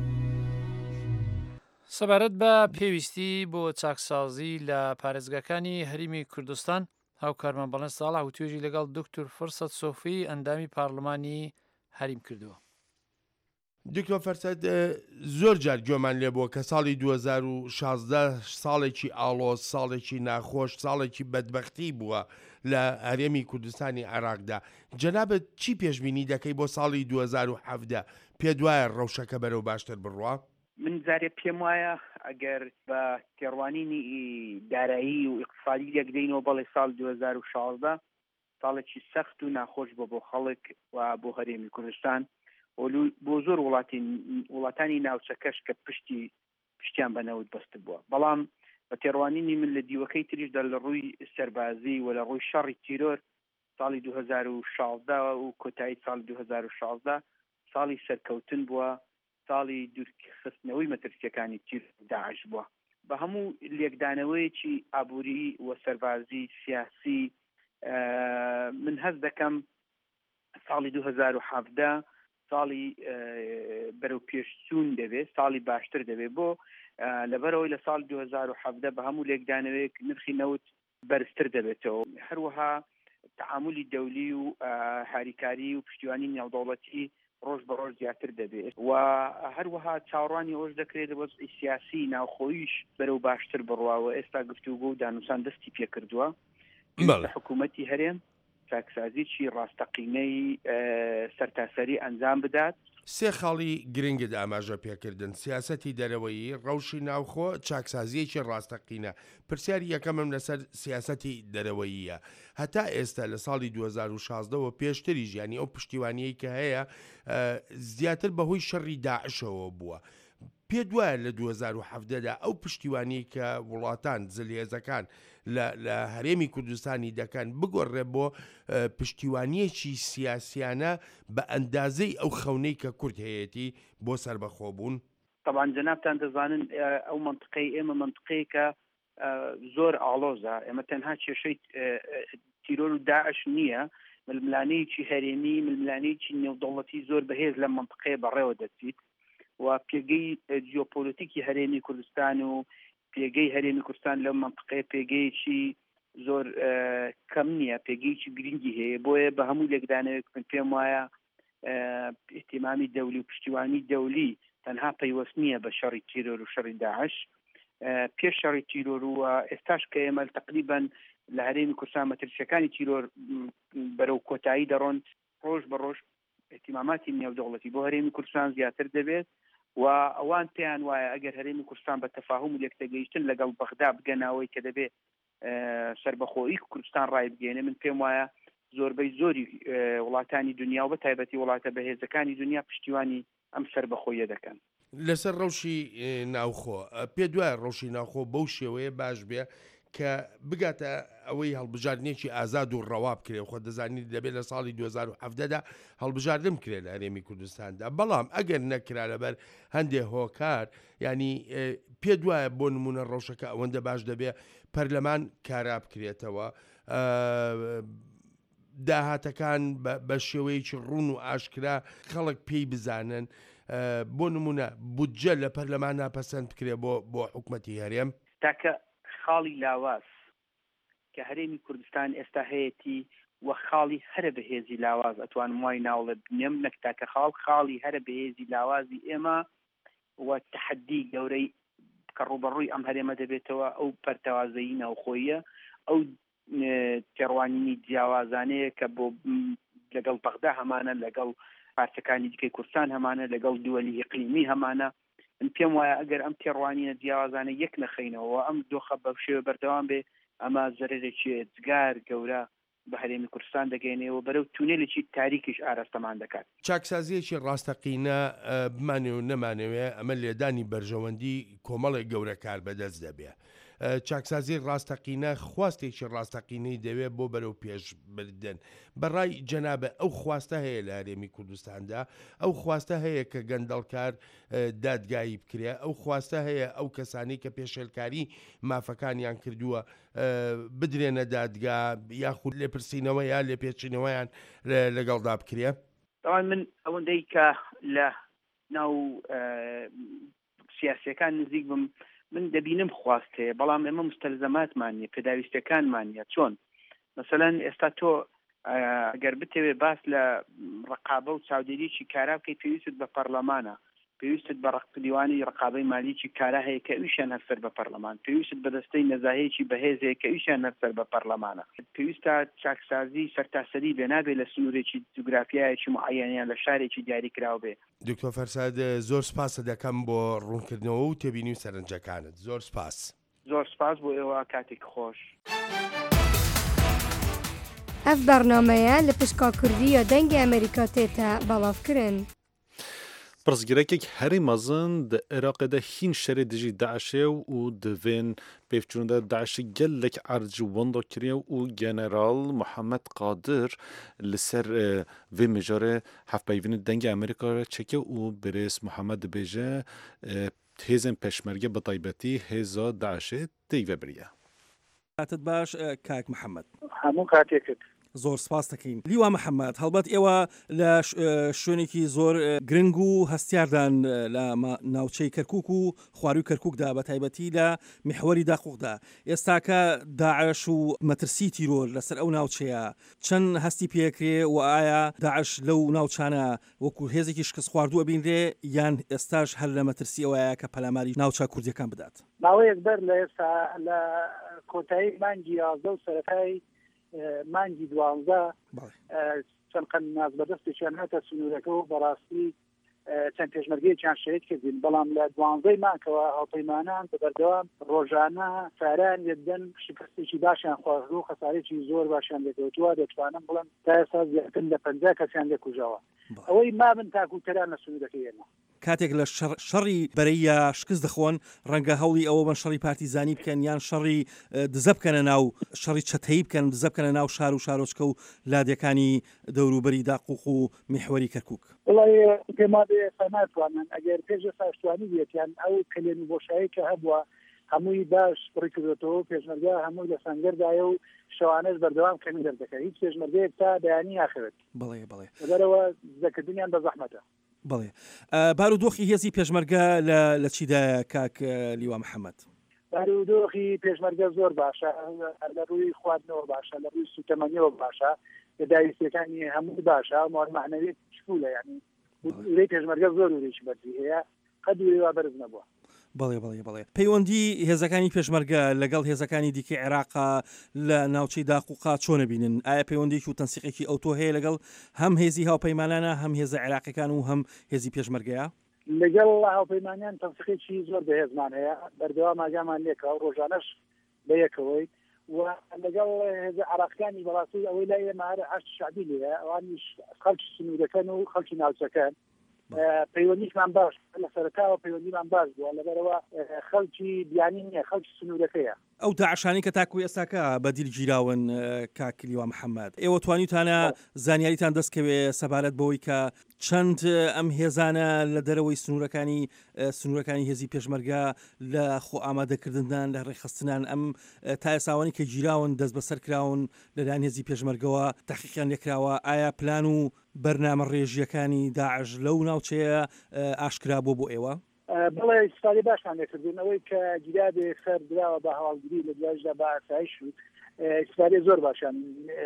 سەبارەت بە پێویستی بۆ چاکسازی لە پارێزگاکانی هەریمی کوردستان هاوکارمان بەڵێن ساڵح و توێژی لەگەڵ دکتۆر فەرسەد سۆفی ئەندامی پارلمانی هەریم کردووە. دکتۆر فەرسەد زۆر جار گوێمان لێ بووە کە ساڵی 2016 ساڵێکی ئاڵۆز ساڵێکی ناخۆش ساڵێکی بەدبەختی بووە لە هەرێمی کوردستانی عێراقدا. جەنابەت چی پێشبینی دەکەی بۆ ساڵی 2017 پێ دوایە ڕەوشەکە بەرەو باشتر بڕوە؟ من زارێ پێم وایە ئەگەر بە تێڕوانینی دارایی و اقتصادی یەکدەینەوە بەڵێ ساڵ 2016 ساڵێکی سەخت و ناخۆش بۆ خەڵک و بۆ هەرێمی کوردستان بۆ زۆر وڵاتانی ناوچەکەش کە پشتیان بەنەوت بەست بووە. بەڵام بە تێڕوانینی من لە دیوەکەی تریشدا لە ڕووی سەربازی و لە ڕووی شەڕی تیرۆر ساڵی 2016 و کۆتایی ساڵی 2016 ساڵی سەرکەوتن بووە، ساڵی دوورخستنەوەی مەترسیەکانی تیر داعش بووە. بە هەموو لێکدانەوەیەکی ئابووری و سەربازی سیاسی من هەست دەکەم ساڵی 2017 ساڵی بەرەو پێشچوون دەبێت، ساڵی باشتر دەبێت بۆ لەبەرەوەی لە ساڵ 2017 بە هەموو لێکدانەوەیەک نرخی نەوت بەرزتر دەبێتەوە. هەروەها تعاملی دەولی و هاریکاری و پشتیوانی نێودەوڵەتی ڕۆژ بە ڕۆژ زیاتر دەبێت و هەروەها چاوەڕوانی ئەوش دەکرێت وەزعی سیاسی ناوخۆیش بەرەو باشتر بڕواوە. ئێستا گفتوگۆ و دانووسان دەستی پێکردووە حکوومەتی هەرێم چاکسازیی ڕاستەقینەی سەرتاسەری ئەنجام بدات. سێ خاڵی گرنگت ئاماژە پێکردن: سیاسەتی دەرەوەیی، ڕەوشی ناوخۆ، چاکسازیەکی ڕاستەقینە. پرسیاری یەکەمم لەسەر سیاسەتی دەرەوەییە. هەتا ئێستا لە ساڵی 2016 و پێشتری ژیانی ئەو پشتیوانیەی کە هەیە زیاتر بەهۆی شەڕی داعشەوە بووە. پێ دوایە لە 2017دا ئەو پشتیوانی کە وڵاتان جلێزەکان لە هەرێمی کوردستانی دەکەن بگۆڕێ بۆ پشتیوانیەکی سیاسیانە بە ئەندازەی ئەو خەونەی کە کورد هەیەی بۆ سربەخۆبوون؟ طبعا جنابتان دەزانن ئەو منطقەی ئێمە منطقەیە کە زۆر ئاڵۆزە، ئێمە تەنها کێشەی تیرۆر و داعش نییە، ململانەیەکی هەرێمی ململانەیەکی نێودەوڵەتی زۆر بەهێز لە منطقەیە بەڕێوە دەچیت و پێگەی جیۆپۆلیتیکی هەرێمی کوردستان و پێگەی هەرێمی کوردستان لەو منطقەیە پێگەیەکی زۆر کەم نییە، پێگەیەکی گرنگی هەیە، بۆیە بە هەموو لێکدانەوەک من پێم وایە ئیحتیمامی دەولی و پشتیوانی دەولی تەنها پەیوەست نییە بە شەڕی تیرۆر و شەڕی داعش. پێش شەڕی تیرۆر و ئێستاش کە ئێمە تقریبا لە هەرێمی کوردستان مەترسیەکانی تیرۆر بەرەو کۆتایی دەڕۆن، ڕۆژ بە ڕۆژ احتیماماتی نێودەوڵەتی بۆ هەرێمی کوردستان زیاتر دەبێت و ئەوان پێیان وایە ئەگەر هەرێمی کوردستان بە تەفاهم و یەکتەگەیشتن لەگەڵ بەغدا بگەناوەی کە دەبێت سربەخۆیی کوردستان ڕای بگەێنێ، من پێم وایە زۆربەی زۆری وڵاتانی دنیا و بە تایبەتی وڵاتە بەهێزەکانی دنیا پشتیوانی ئەم سربەخۆیە دەکەن. لەسەر ڕەوشی ناوخۆ پێ دوای ڕەوشی ناوخۆ بەو شێوەیە باش بێ کە بگاتە ئەوەی هەڵبژاردنێکی ئازاد و ڕەوا بکرێ. خۆ دەزانیت دەبێت لە ساڵی 2017دا هەڵبژاردن کرێت لە هەرێمی کوردستاندا، بەڵام ئەگەر نەکرا لەبەر هەندێک هۆکار، ینی پێ دوایە بۆ نمونە ڕەوشەکە ئەوەندە باش دەبێت پەرلەمان کارا بکرێتەوە، داهاتەکان بە شێوەیەکی ڕوون و ئاشکرا خەڵک پێی بزانن. بۆ نمونە بودجە لە پەرلەمان ناپەسەند بکرێ بۆ حکوومەتی هەرێم. تاکە خاڵی لاواز کە هەرێمی کوردستان ئێستا هەیەی وە خاڵی هەرە بەهێزی لاواز ئەتوانم وای ناوڵێت بنێم نەک تاکە خاڵی هەرە بەهێزی لاوازی ئێمە وە تەحەدی گەورەی کە ڕوبەڕووی ئەم هەرێمە دەبێتەوە ئەو پەرتەوازەیی ناوخۆیە، ئەو تێڕوانینی جیاوازانەیە کە بۆ لەگەڵ بەغدا هەمانە، لەگەڵ پارتەکانی دیکەی کوردستان هەمانە، لەگەڵ دووەلی ئیقلیمی هەمانە. من پێم وایە ئەگەر ئەم تێڕوانینە جیاوازانە یەک نەخەینەوە ئەم دۆخە بە شێوە بەردەوام بێ، ئەمە زەرێکی جگار گەورە بە هەرێمی کوردستان دەگەینەوە بەرەو تونێلێکی تاریکیش ئاراستەمان دەکات. چاکسازیەکی ڕاستەقینە بمانێ و نەمانەوێ ئەمە لێدانی بەرژەوەندی کۆمەڵێک گەورە کار بەدەست دەبێ. چاکسازی ڕاستەقینە خواستێکی ڕاستەقینەی دەوێت بۆ بەرەو پێش بردن. بەڕای جەنابە ئەو خواستە هەیە لە هەرێمی کوردستاندا، ئەو خواستە هەیە کە گەندەڵکار دادگایی بکرێ، ئەو خواستە هەیە ئەو کەسانی کە پێشێلکاری مافەکانیان کردووە بدرێنە دادگا یاخود لێپرسینەوە یا لێپێچینەوەیان لەگەڵدا بکرێ. تاوان من ئەوەندەی کە لە ناو سیاسیەکان نزیک بم، من دەبینم خواست هەیە، بەڵام ئێمە مستەلزەماتمان نیە، پێداویستەکانمان نیە. چۆن مەسەلەن ئێستا تۆ ئەگەر بتەوێ باس لە ڕقابە و چاودێریی کارا بکەیت پێویستت بە پەرلەمانە، پێویستت بە ڕقپدیوانی ڕقابەی مالیی کارا هەیە کە ئەویشیان هەرسەر بە پەرلەمان، پێویستت بە دەستەی نەزاهەیەکی بەهێزەیە کە ئەویشیان هەرسەر بە پەرلەمانە. پێویستە چاکسازی سەرتاسەری بێ، نابێت لە سنوورێکی جوگرافیایەکی معەنیان لە شارێکی دیاریکراو بێ. دکتۆر فەرساد زۆر سپاسە دەکەم بۆ ڕوونکردنەوە و تێبینی و سەرنجەکانت. زۆر سپاس. زۆر سپاس بۆ ئێوە، کاتێک خۆش. ئەف بەرنامەیە لە پشکا کوردی یا دەنگی ئەمریکا تێتە بەڵاوکردن. پرسگیرەکێک هەری مەزن دە عێراقدا هین شەرێ دژی داعشێ و دڤێن پێفچووندا داعشی gelek عرج وەندۆ کریە و گەنەرال محەممەد قادر لەسەر vê mêjarê hevpeyvînê dengê Amerîka çeke û birês Muhemed dibêje hêzên peşmerge bi taybetî hêza Daişê tê vebiriye. کاتت باش کاک محەممەد. هەموو کاتێکت زۆر سپاس دەکەین. لیوا محەممەد، هەڵبەت ئێوە لە شوێنێکی زۆر گرنگ و هەستیاردان لە ناوچەی کەرکووک و خواروی کەرکووکدا بە تایبەتی لە میحوەری داقوقدا. ئێستاکە داعش و مەترسی تیرۆر لەسەر ئەو ناوچەیە چەند هەستی پێکرێ و ئایا داعش لەو ناوچانە وەکو هێزێکی شکست خواردووە بینرێ یان ئێستاش هەر لە مەترسی ئەوەیە کە پەلاماری ناوچە کوردیەکان بدات؟ ماوەیەک بەر لە ئێستا لە کۆتایی مانگی 11 و سەرەتای مانگی 12 چەند قەت ناز بەدەستێکیان هاتە سنوورەکە و بەڕاستی چەند پێشمەرگەیەکیان شەهید کردین بەڵام لە 12 مانگەوە هاوپەیمانان بە بەردەوام ڕۆژانە ساران یەکدەن شکستێکی باشیان خواردو و خەسارێکی زۆر باشیان دەکەوتووە دەتوانم بڵم تا ئێستا زیاتر لە 50 کەسیان دەکوژەوە ئەوەی مابن تاکوتەران لە سنوورەکەی ئێمە کاتێک لە شەڕی بەرەیە شکست دەخۆن ڕەنگە هەوڵی ئەوە بن شەڕی پارتیزانی بکەن یان شەڕی دزە بکەنە ناو شەڕی چەتەیی بکەن دزە بکەنە ناو شار و شارۆچکە و لادەکانی دەوروبەری داقوق و میحوەری کەرکووک وڵای پێما ناتوانن ئەگەر پێش ساشتوانی بێتیان ئەو کلێن و بۆشایی کە هەبووە هەمووی باش ڕێکردێتەوە پێشمەرگە هەمووی لە سەنگەردایە و شەوانەش بەردەوام کەمی دەردەکە هیچ پێشمەرگەیەک تا بەیانی ناخەوێت بڵێ لەبەرەوە دەکردنیان بە زەحمەتە بڵێ بارودۆخی هێزی پێشمەرگە لە چیدا کاک لیوا محەممەد بارودۆخی پێشمەرگە زۆر باشە لە ڕووی خواردنەوە باشە لە ڕووی سوتەمەنیەوە باشە لە داویستەکانی هەموو باشە مۆرمەحنەوێت شکولە یعنی ورەی پێشمەرگە زۆر ورێکی بەرزی هەیە قەت ورێوا بەرز نەبووە بڵێ پەیوەندی هێزەکانی پێشمەرگە لەگەڵ هێزەکانی دیکە عێراقا لە ناوچەی داقوقا چۆنە بینن ئایا پەیوەندێکی و تەنسیقێکی ئەوتۆ هەیە لەگەڵ هەم هێزی هاوپەیمانانە هەم هێزە عێراقیەکان و هەم هێزی پێشمەرگەیە لەگەڵ هاوپەیمانیان تەنسیقێکی زۆر بەهێزمان هەیە بەردەوام ئاگامان لێکەوە ڕۆژانەش بەیەکەوەی و لەگەڵ هێزە عێراقیانی بەڕاستی ئەوەی لای ئێمە هەر عەشت شعبی لێیە ئەوانیش خەڵکی سنوورەکەن و خەڵکی ناوچەکەن پەیوەندیشمان باش لە سەرەتاوە پەیوەندیمان باش بووە لەبەرەوە خەڵکی بیانی نییە خەڵکی سنوورەکەیە ئەو داعشانی کە تاکوی ئێستاکە بەدیل گیراون کاک لیوا محەممەد ئێوە توانیتانە زانیاریتان دەستکەوێ سەبارەت بەوەی کە چەند ئەم هێزانە لە دەرەوەی سنوورەکانی هێزی پێشمەرگە لە خۆ ئامادەکردنان لە ڕێخستنان ئەم تا ئێساوانی کە گیراون دەست بەسەر کراون لەلایەن هێزی پێشمەرگەوە تاقیقیان لێکراوە ئایا پلان و بەرنامە ڕێژیەکانی داعش لەو ناوچەیە ئاشکرا بۆ ئێوە بڵێ استفادەی باشمان لێکردنەوەی کە گیرادێ سەردراوە بە هەواڵگیری لە دوایشدا بە ئاسایش شوت استفادەی زۆر باشان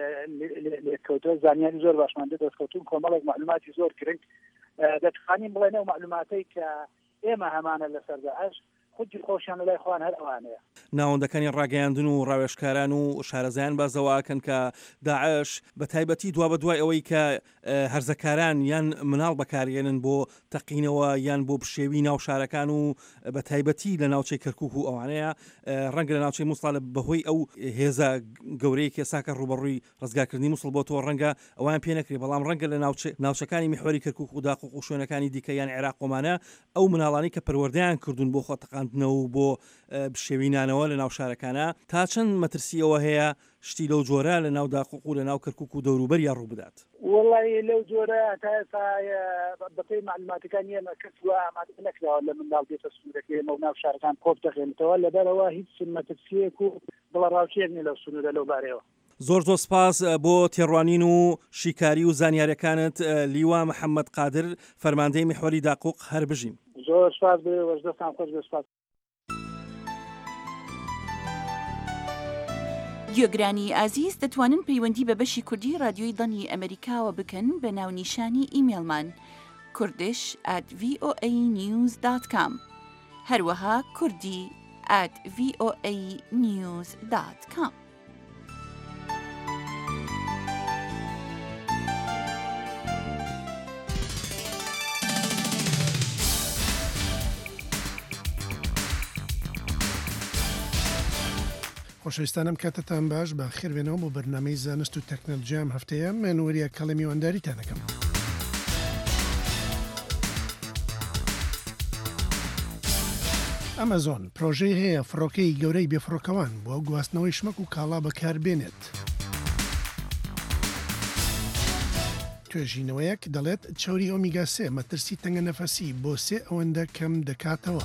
لێکەوتوە زانیاری زۆر باشمان دەستکەوتون کۆمەڵێک معلوماتی زۆر گرنگ دەتوانین بڵێنە و معلوماتەی کە ئێمە هەمانە لەسەر داعش خودی خۆشیان لای خۆیان هەر ئەوانەیە ناوەندەکانی ڕاگەیاندن و ڕاوێشکاران و شارەزایان بازەواکەن کە داعش بە تایبەتی دوا بە دوای ئەوەی کە هەرزەکاران یان مناڵ بەکارێنن بۆ تەقینەوە یان بۆ پشێوی ناو شارەکان و بە تایبەتی لە ناوچەی کەرکووک و ئەوانەیە ڕەنگە لە ناوچەی مووسڵ بەهۆی ئەو هێزە گەورەی کێساکە ڕوبەڕووی ڕزگارکردنی مووسڵ بۆ تۆ ڕەنگە ئەوان پێ نەکرێ بەڵام ڕەنگە لە ناوچەکانی میحوەری کەرکووک و داقوق و شوێنەکانی دیکە یان عێراق قۆمانە ئەو مناڵانی کە پەروەردەیان کردوون بۆ خۆتەقاندنەوە و بۆ بشێوینانەوە لە ناو شارەکانە تا چەند مەترسیەوە هەیە شتی لەو جۆرە لە ناو داقوق و لە ناو کەرکووک و دەوروبەریان ڕوو بدات وڵی لەو جۆرە تا ئێستا بەپێی معلوماتەکانی ئێمە کەس وە ئامادە نەکراوە لە منداڵ بێتە سنوورەکەی ئێمە و ناو شارەکان کۆب دەخێنێتەوە لەبەرەوە هیچ مەترسیەک و بڵەڕاوچیەک نیە لەو سنوورە لەو بارەوە زۆر سپاس بۆ تێڕوانین و شیکاری و زانیاریەکانت لیوا محەممەد قادر فەرماندەی میحوەری داقوق هەر بژیم زۆر سپاس بێ وەژدەستان خۆش بێ سپاس گوێگرانی ئازیز دەتوانن پەیوەندی بە بەشی کوردی رادیۆی دڵی ئەمریکاوە بکەن بە ناونیشانی ئیمێلمان kurdish@voanews.com هەروەها kurdi@voanews.com خۆشەویستانم کاتتان باش بە خێربێنەوە بۆ بەرنامەی زانست و تەکنەلۆژیام هەفتەیە من وەریە کەڵە میوانداریتانەکەم. ئەمازۆن پرۆژەی هەیە فڕۆکەی گەورەی بێفڕۆکەوان بۆ گواستنەوەی شمەک و کاڵا بەکاربێنێت. توێژینەوەیەک دەڵێت چوری ئۆمیگا 3 مەترسی تەنگە نەفەسی بۆ 3 ئەوەندە کەم دەکاتەوە.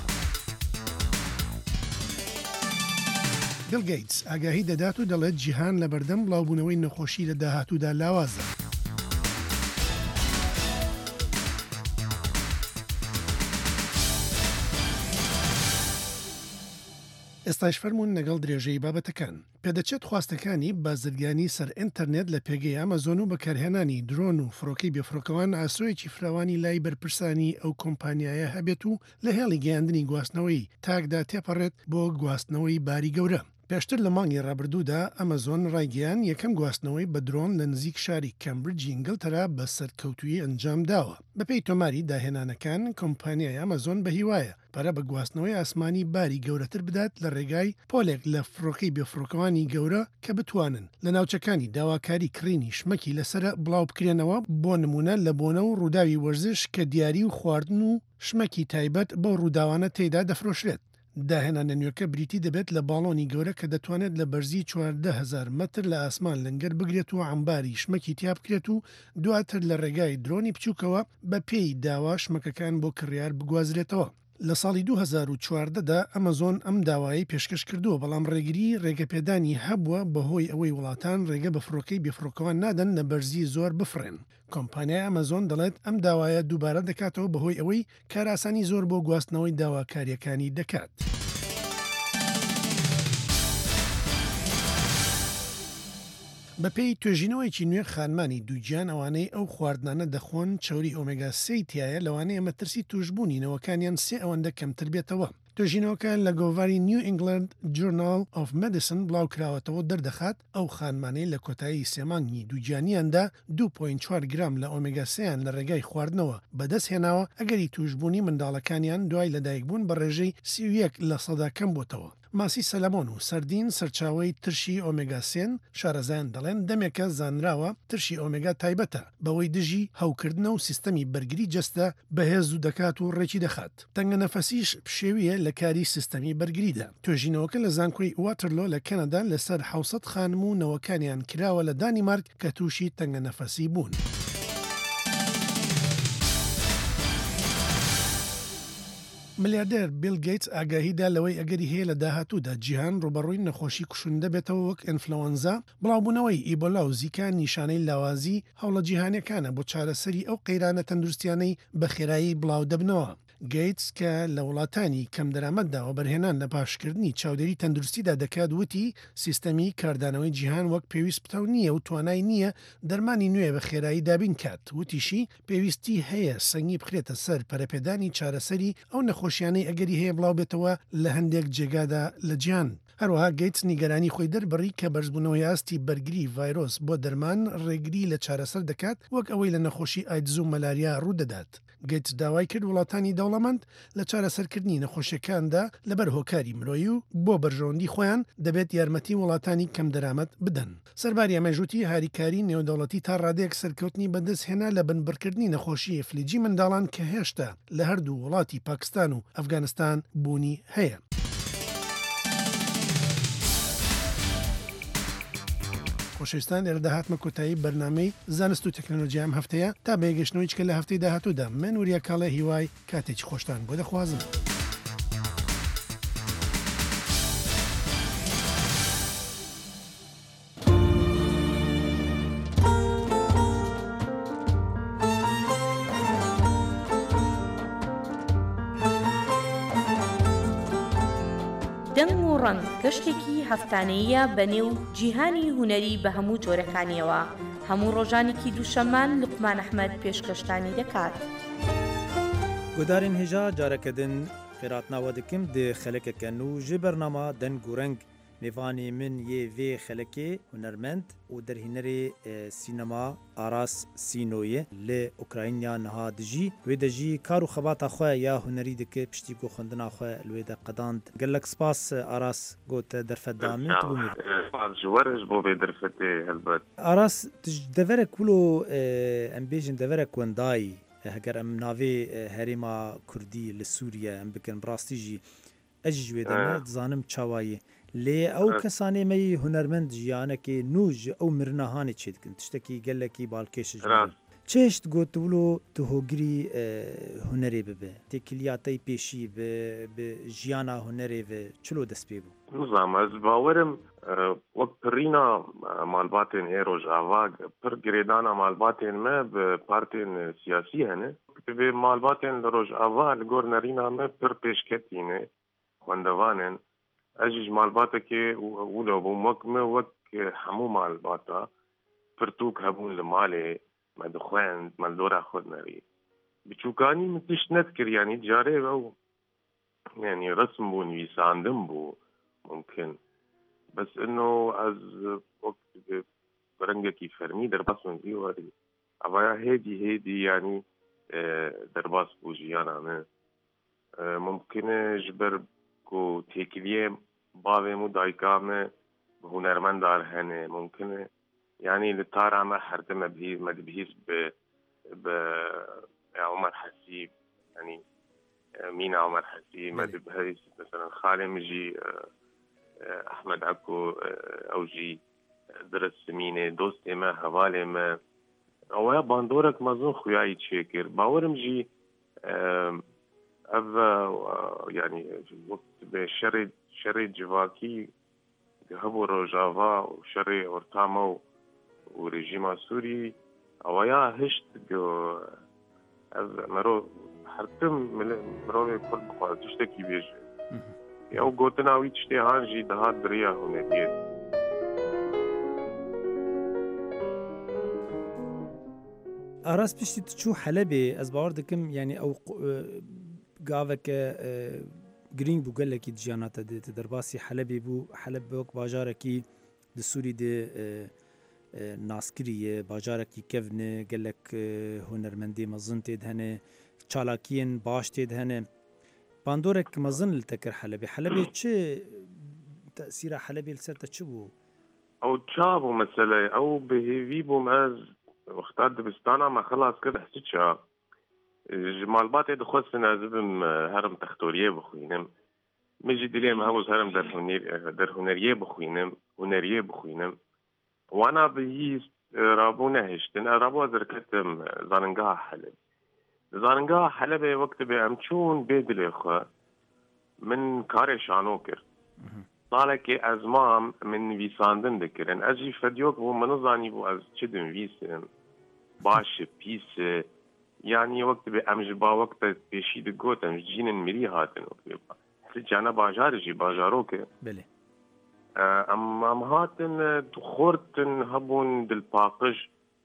بیل گەیتس ئاگاهی دەدات و دەڵێت جیهان لە بەردەم بڵاوبوونەوەی نەخۆشی لە داهاتوودا لاوازە. ئێستاش فەرمونون لەگەڵ درێژەی بابەتەکان. پێدەچێت خواستەکانی بازرگانی سەر ئینتەرنێت لە پێگەی ئەمازۆن و بەکارهێنانی درۆن و فڕۆکەی بێفڕۆکەوان ئاسۆیەکی فراوانی لای بەرپرسانی ئەو کۆمپانیایە هەبێت و لە هێڵی گەیاندنی گواستنەوەی تاکدا تێپەڕێت بۆ گواستنەوەی باری گەورە. پێشتر لە مانگی ڕابردوودا ئەمەزۆن ڕایگەیان یەکەم گواستنەوەی بە درۆن لە نزیک شاری کەمبرج ئینگلتەرا بە سەرکەوتویی ئەنجام داوە. بەپێی تۆماری داهێنانەکان کۆمپانیای ئەمەزۆن بە هیوایە پەرە بە گواستنەوەی ئاسمانی باری گەورەتر بدات لە ڕێگای پۆلێک لە فڕۆقی بێفڕۆکەوانی گەورە کە بتوانن لە ناوچەکانی داواکاری کڕینی شمەکی لەسرە بڵاو بکرێنەوە بۆ نمونە لە بۆنە و ڕووداوی وەرزش کە دیاری و خواردن و شمەکی تایبەت بۆ ڕووداوانە تێیدا دەفرۆشرێت. داهێنانە نوێکە بریتی دەبێت لە باڵۆنی گەورە کە دەتوانێت لە بەرزی 14,000 متر لە ئاسمان لەنگەر بگرێت و عەمباری شمەکی تیا بکرێت و دواتر لە ڕێگای درۆنی بچووکەوە بە پێی داوا شمەکەکان بۆ کڕیار بگوازرێتەوە. لە ساڵی 2014دا ئەمەزۆن ئەم داوایی پێشکەش کردووە بەڵام ڕێگری ڕێگەپێدانی هەبووە بەهۆی ئەوەی وڵاتان ڕێگە بە فڕۆکەی بێفڕۆکەوان نادەن لە بەرزی زۆر بفرێن. کۆمپانیای ئەمەزۆن دەڵێت ئەم داوایە دووبارە دەکاتەوە بەهۆی ئەوەی کاراسانی زۆر بۆ گواستنەوەی داواکاریەکانی دەکات. بەپێی توێژینەوەیکی نوێ خانمانی دووجیان ئەوانەی ئەو خواردنانە دەخۆن چوری ئۆمێگا 3 تایە لەوانەیە مەترسی توشببوونینەوەکانیان سێ ئەوەندە کەمتر بێتەوە. توێژینەوەکە لە گۆڤاری نیو ئینگلند جورنال ئۆف مەدیسن بڵاوکراوەتەوە دەردەخات ئەو خانمانەی لە کۆتایی سێمانگی دووجیانیاندا 2.4 گرام لە ئۆمێگا 3یان لە ڕێگای خواردنەوە بەدەست هێناوە ئەگەری توشببوونی منداڵەکانیان دوای لەدایکبوون بە ڕێژەی 31% کەم بۆتەوە. ماسی سەلەمۆن و سەردین سەرچاوی ترشی ئۆمێگا 3 شارەزایان دەڵێن دەمێکە زانراوە ترشی ئۆمێگا تایبەتە بەوەی دژی هەوکردنە و سیستەمی بەرگری جەستە بەهێز و دەکات و ڕێکی دەخات. تەنگە نەفەسیش پشێویە لە کاری سیستەمی بەرگریدا. توێژینەوەکە لە زانکۆی واترلۆ لە کەنەدا لەسەر 700 خانم و نەوەکانیان کراوە لە دانیمارک کە تووشی تەنگە نەفەسی بوون. ملیاردێر بیل گیتس ئاگاهیدا لەوەی ئەگەری هەیە لە داهاتوودا جیهان ڕوبەڕووی نەخۆشی کوشندە بێتەوە وەک ئینفلەوەنزا، بڵاوبوونەوەی ئیبۆلا و زیکا نیشانەی لاوازی هەوڵە جیهانیەکانە بۆ چارەسەری ئەو قەیرانە تەندروستیانەی بە خێرایی بڵاو دەبنەوە. گیتس کە لە وڵاتانی کەم دەرامەتداوە بەرهێنان لە پاشکردنی چاودێری تەندروستیدا دەکات وتی سیستەمی کاردانەوەی جیهان وەک پێویست پتەو نییە و توانای نییە دەرمانی نوێ بە خێرایی دابین کات. وتیشی پێویستی هەیە سەنگی بخرێتە سەر پەرەپێدانی چارەسەری ئەو نەخۆشیانەی ئەگەری هەیە بڵاو بێتەوە لە هەندێک جێگادا لە جیهان. هەروەها گیتس نیگەرانی خۆی دەربڕی کە بەرزبوونەوەی ئاستی بەرگری ڤایرۆس بۆ دەرمان ڕێگری لە چارەسەر دەکات وەک ئەوەی لە نەخۆشی ئایدز و مەلاریا ڕوودەدات. گیتس داوای کرد وڵاتانی دەوڵەمەند لە چارەسەرکردنی نەخۆشیەکاندا لەبەر هۆکاری مرۆیی و بۆ بەرژەوەندی خۆیان دەبێت یارمەتی وڵاتانی کەم دەرامەت بدەن. سەرباری ئەمەژوتی هاریکاری نێودەوڵەتی تا ڕادەیەک سەرکەوتنی بەدەست هێنا لە بنبڕکردنی نەخۆشی فلیجی منداڵان کە هێشتا لە هەردوو وڵاتی پاکستان و ئەفغانستان بوونی هەیە. خۆشەویستان ئێرە داهاتمە کۆتایی بەرنامەی زانست و تەکنۆلۆژیا ئەم هەفتەیە تا بەیەگەشتنەوەی چکە لە هەفتەی داهاتوودا من وریە کاڵە هیوای کاتێکی خۆشتان بۆ دەخوازم. دەنگ و ڕەنگ گەشتێکی هەفتانەیە بەنێو جیهانی هونەری بە هەموو جۆرەکانیەوە هەموو ڕۆژانێکی دووشەمان لوقمان ئەحمەد پێشکەشتانی دەکات. گۆدارین هێژا جارەکەدن خێراتناوە دکم دێ خەلەکەکەن و ژێ بەرنامە دەنگ و ڕەنگ میوانی من یê vê xelekê hunermend û derhînerê sînema Aras Sînoyê li Ukrayna niha dijî wê de jî kar û xebata xwe ya hunerî dike piştî ku xwendina xwe li wê de qedand. Gelek spas Aras got derfet damî tu bû ji we re ji bo vê derfetê helbet. Aras deverek wilo em bêjin deverek wendayî heger em navê herêma Kurdî li Sûriye em bikin bi rastî jî ez jî wê de me dizanim çawayê lê ew kesanê me yê hunermend jiyanekê nû ji ew mirinahanê çê dikin tiştekî gelekî balkêş ji çeşt gotibûlo tu hogirî hunerê bibe têkiliya te pêşî bi jiyana hunerê ve çilo dest pê bû. Nizam ez bawerim wek pirîna malbatên ê rojava pir girêdana malbatên me bi partên siyasî hene vê malbatên li rojava li gor nerîna me pir pêşketîne xwendevanên ez ji malbatekê wilo bûm wek me wek hemû malbata pirtûk hebûn li malê me dixwend me li dora xwe nerî biçûkanî min tişt nedikir yanî carê ew yanî resm bû nivîsandin bû mumkin بس انه از وقت برنجكي فرمي درباس من ديوري ابا هيدي يعني درباس بوجيانا من ممكن جبر کو تکلیه باوی مو دایکامه هنرمندار هنه ممکنه يعني للطارع ما حرد مدبهيز ب عمر حسيب يعني مين عمر حسيب مدبهيز مثلا خالي مجي احمد عكو اوجي درس سمينه دوستي ما هوالي ما او باندورك مازون خوياي تشكر باورم جي يعني وقت بشري جواكي هبو روجافا وشري اورتامو ورجيم سوري اويا هشت جو مرو حرتم مرو كل بقى تشتكي بيجي او قوتنا وي تشتي هانجي دهات دريا هنا اراس بشتي تشو حلبي از باور دكم يعني او قافك گرینگ بو گلکی جیانات د درباسی حلبی بو حلب بوک باجارکی د سوری د ناسکری باجارکی کفن گلک هنرمندی مزن تدهنه چالاکین باش تدهنه باندورک مزن لتکر حلبی چه تأثیر حلبی لسرت چه بو او تشابو مثلا او بهيفي بو ماز وقتات دبستانا ما خلاص كده حسيتشا جمال باتي دخلت نازبم هرم تختوريه بخوينم مجي دليم هاوز هرم در هنريه بخوينم وانا بهيس رابونا هشتن رابو زركتم زاننگاها حلب وقت بامچون بيدلي خو من كاري شانوكر صالك ازمام من ويساندن دكرن اجي فديوك بو منظاني بو از چدن ويسن باش بيس يعني وقت بأمجبا وقت بيشيد قوتن جينن مري هاتن وقت جانا باجار جي باجاروك بله ام هاتن خورتن هبون دل باقج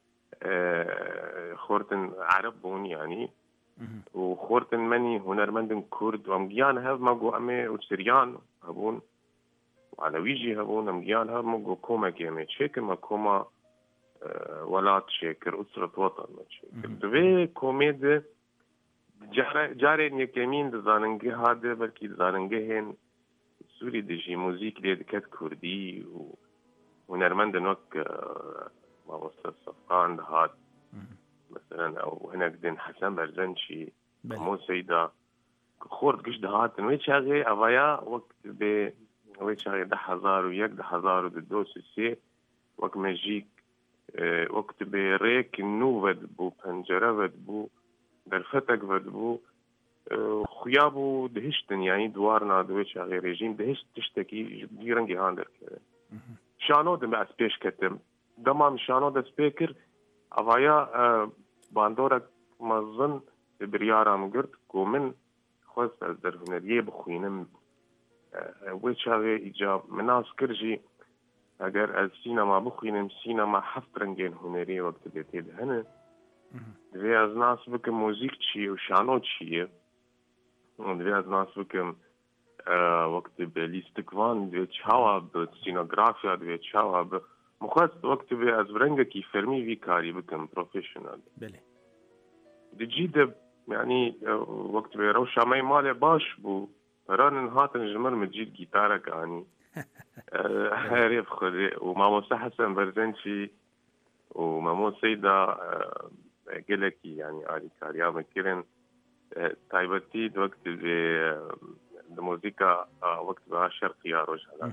خورتن عربون يعني وخورتن مني هنرمندن كرد وامجيان هاف ماقو امي وسريان هبون وعلى ويجي هبون امجيان هاف ماقو كوما كيامي تشيكر ما كوما ولا تشكر أسرة وطن ما تشكر دوی کومید جاره نیکمین دزاننگه هاده بلکی دزاننگه هن سوری دجی موزیک لید کت کردی و هنرمند نوک ما وصل صفقان دهات مثلا او هناك دين حسن برزنشي مو سيدا خورد قش دهات ويش هاي أوايا وقت ب ويش هاي 10,001 دوس سي وقت مجيك وقت بريك نو ود بو پنجره ود بو در فتك ود بو خيابو دهشتن يعني دوارنا دويش غير ريجيم دهشت تشتكي جيرنجي هاندر كده شانو دم اسبيش كتم دمام شانو د سبيكر اوايا باندورك مزن بريارا مقرد كومن خوز در هنريه بخوينم ويش غير ايجاب مناس كرجي اگر از سینما بخوینم سینما هفت رنگین هنری وقت بیتی دهنه دوی از ناس بکم موزیک چیه و شانو چیه دوی از ناس بکم وقت به لیستکوان دوی چاوا به سینوگرافیا دوی چاوا به مخواست وقت به از رنگ کی فرمی وی کاری بکم پروفیشنال بله دجی ده يعني وقت به رو شامای مال باش بو فران هاتن جمر مجید گیتارک آنی هاريف خذي وماموس حسن برزنشي وماموس سيدة قلكي يعني آلي كاريام كيرن تايبتي وقت الموسيقى وقت بها شرقية رجل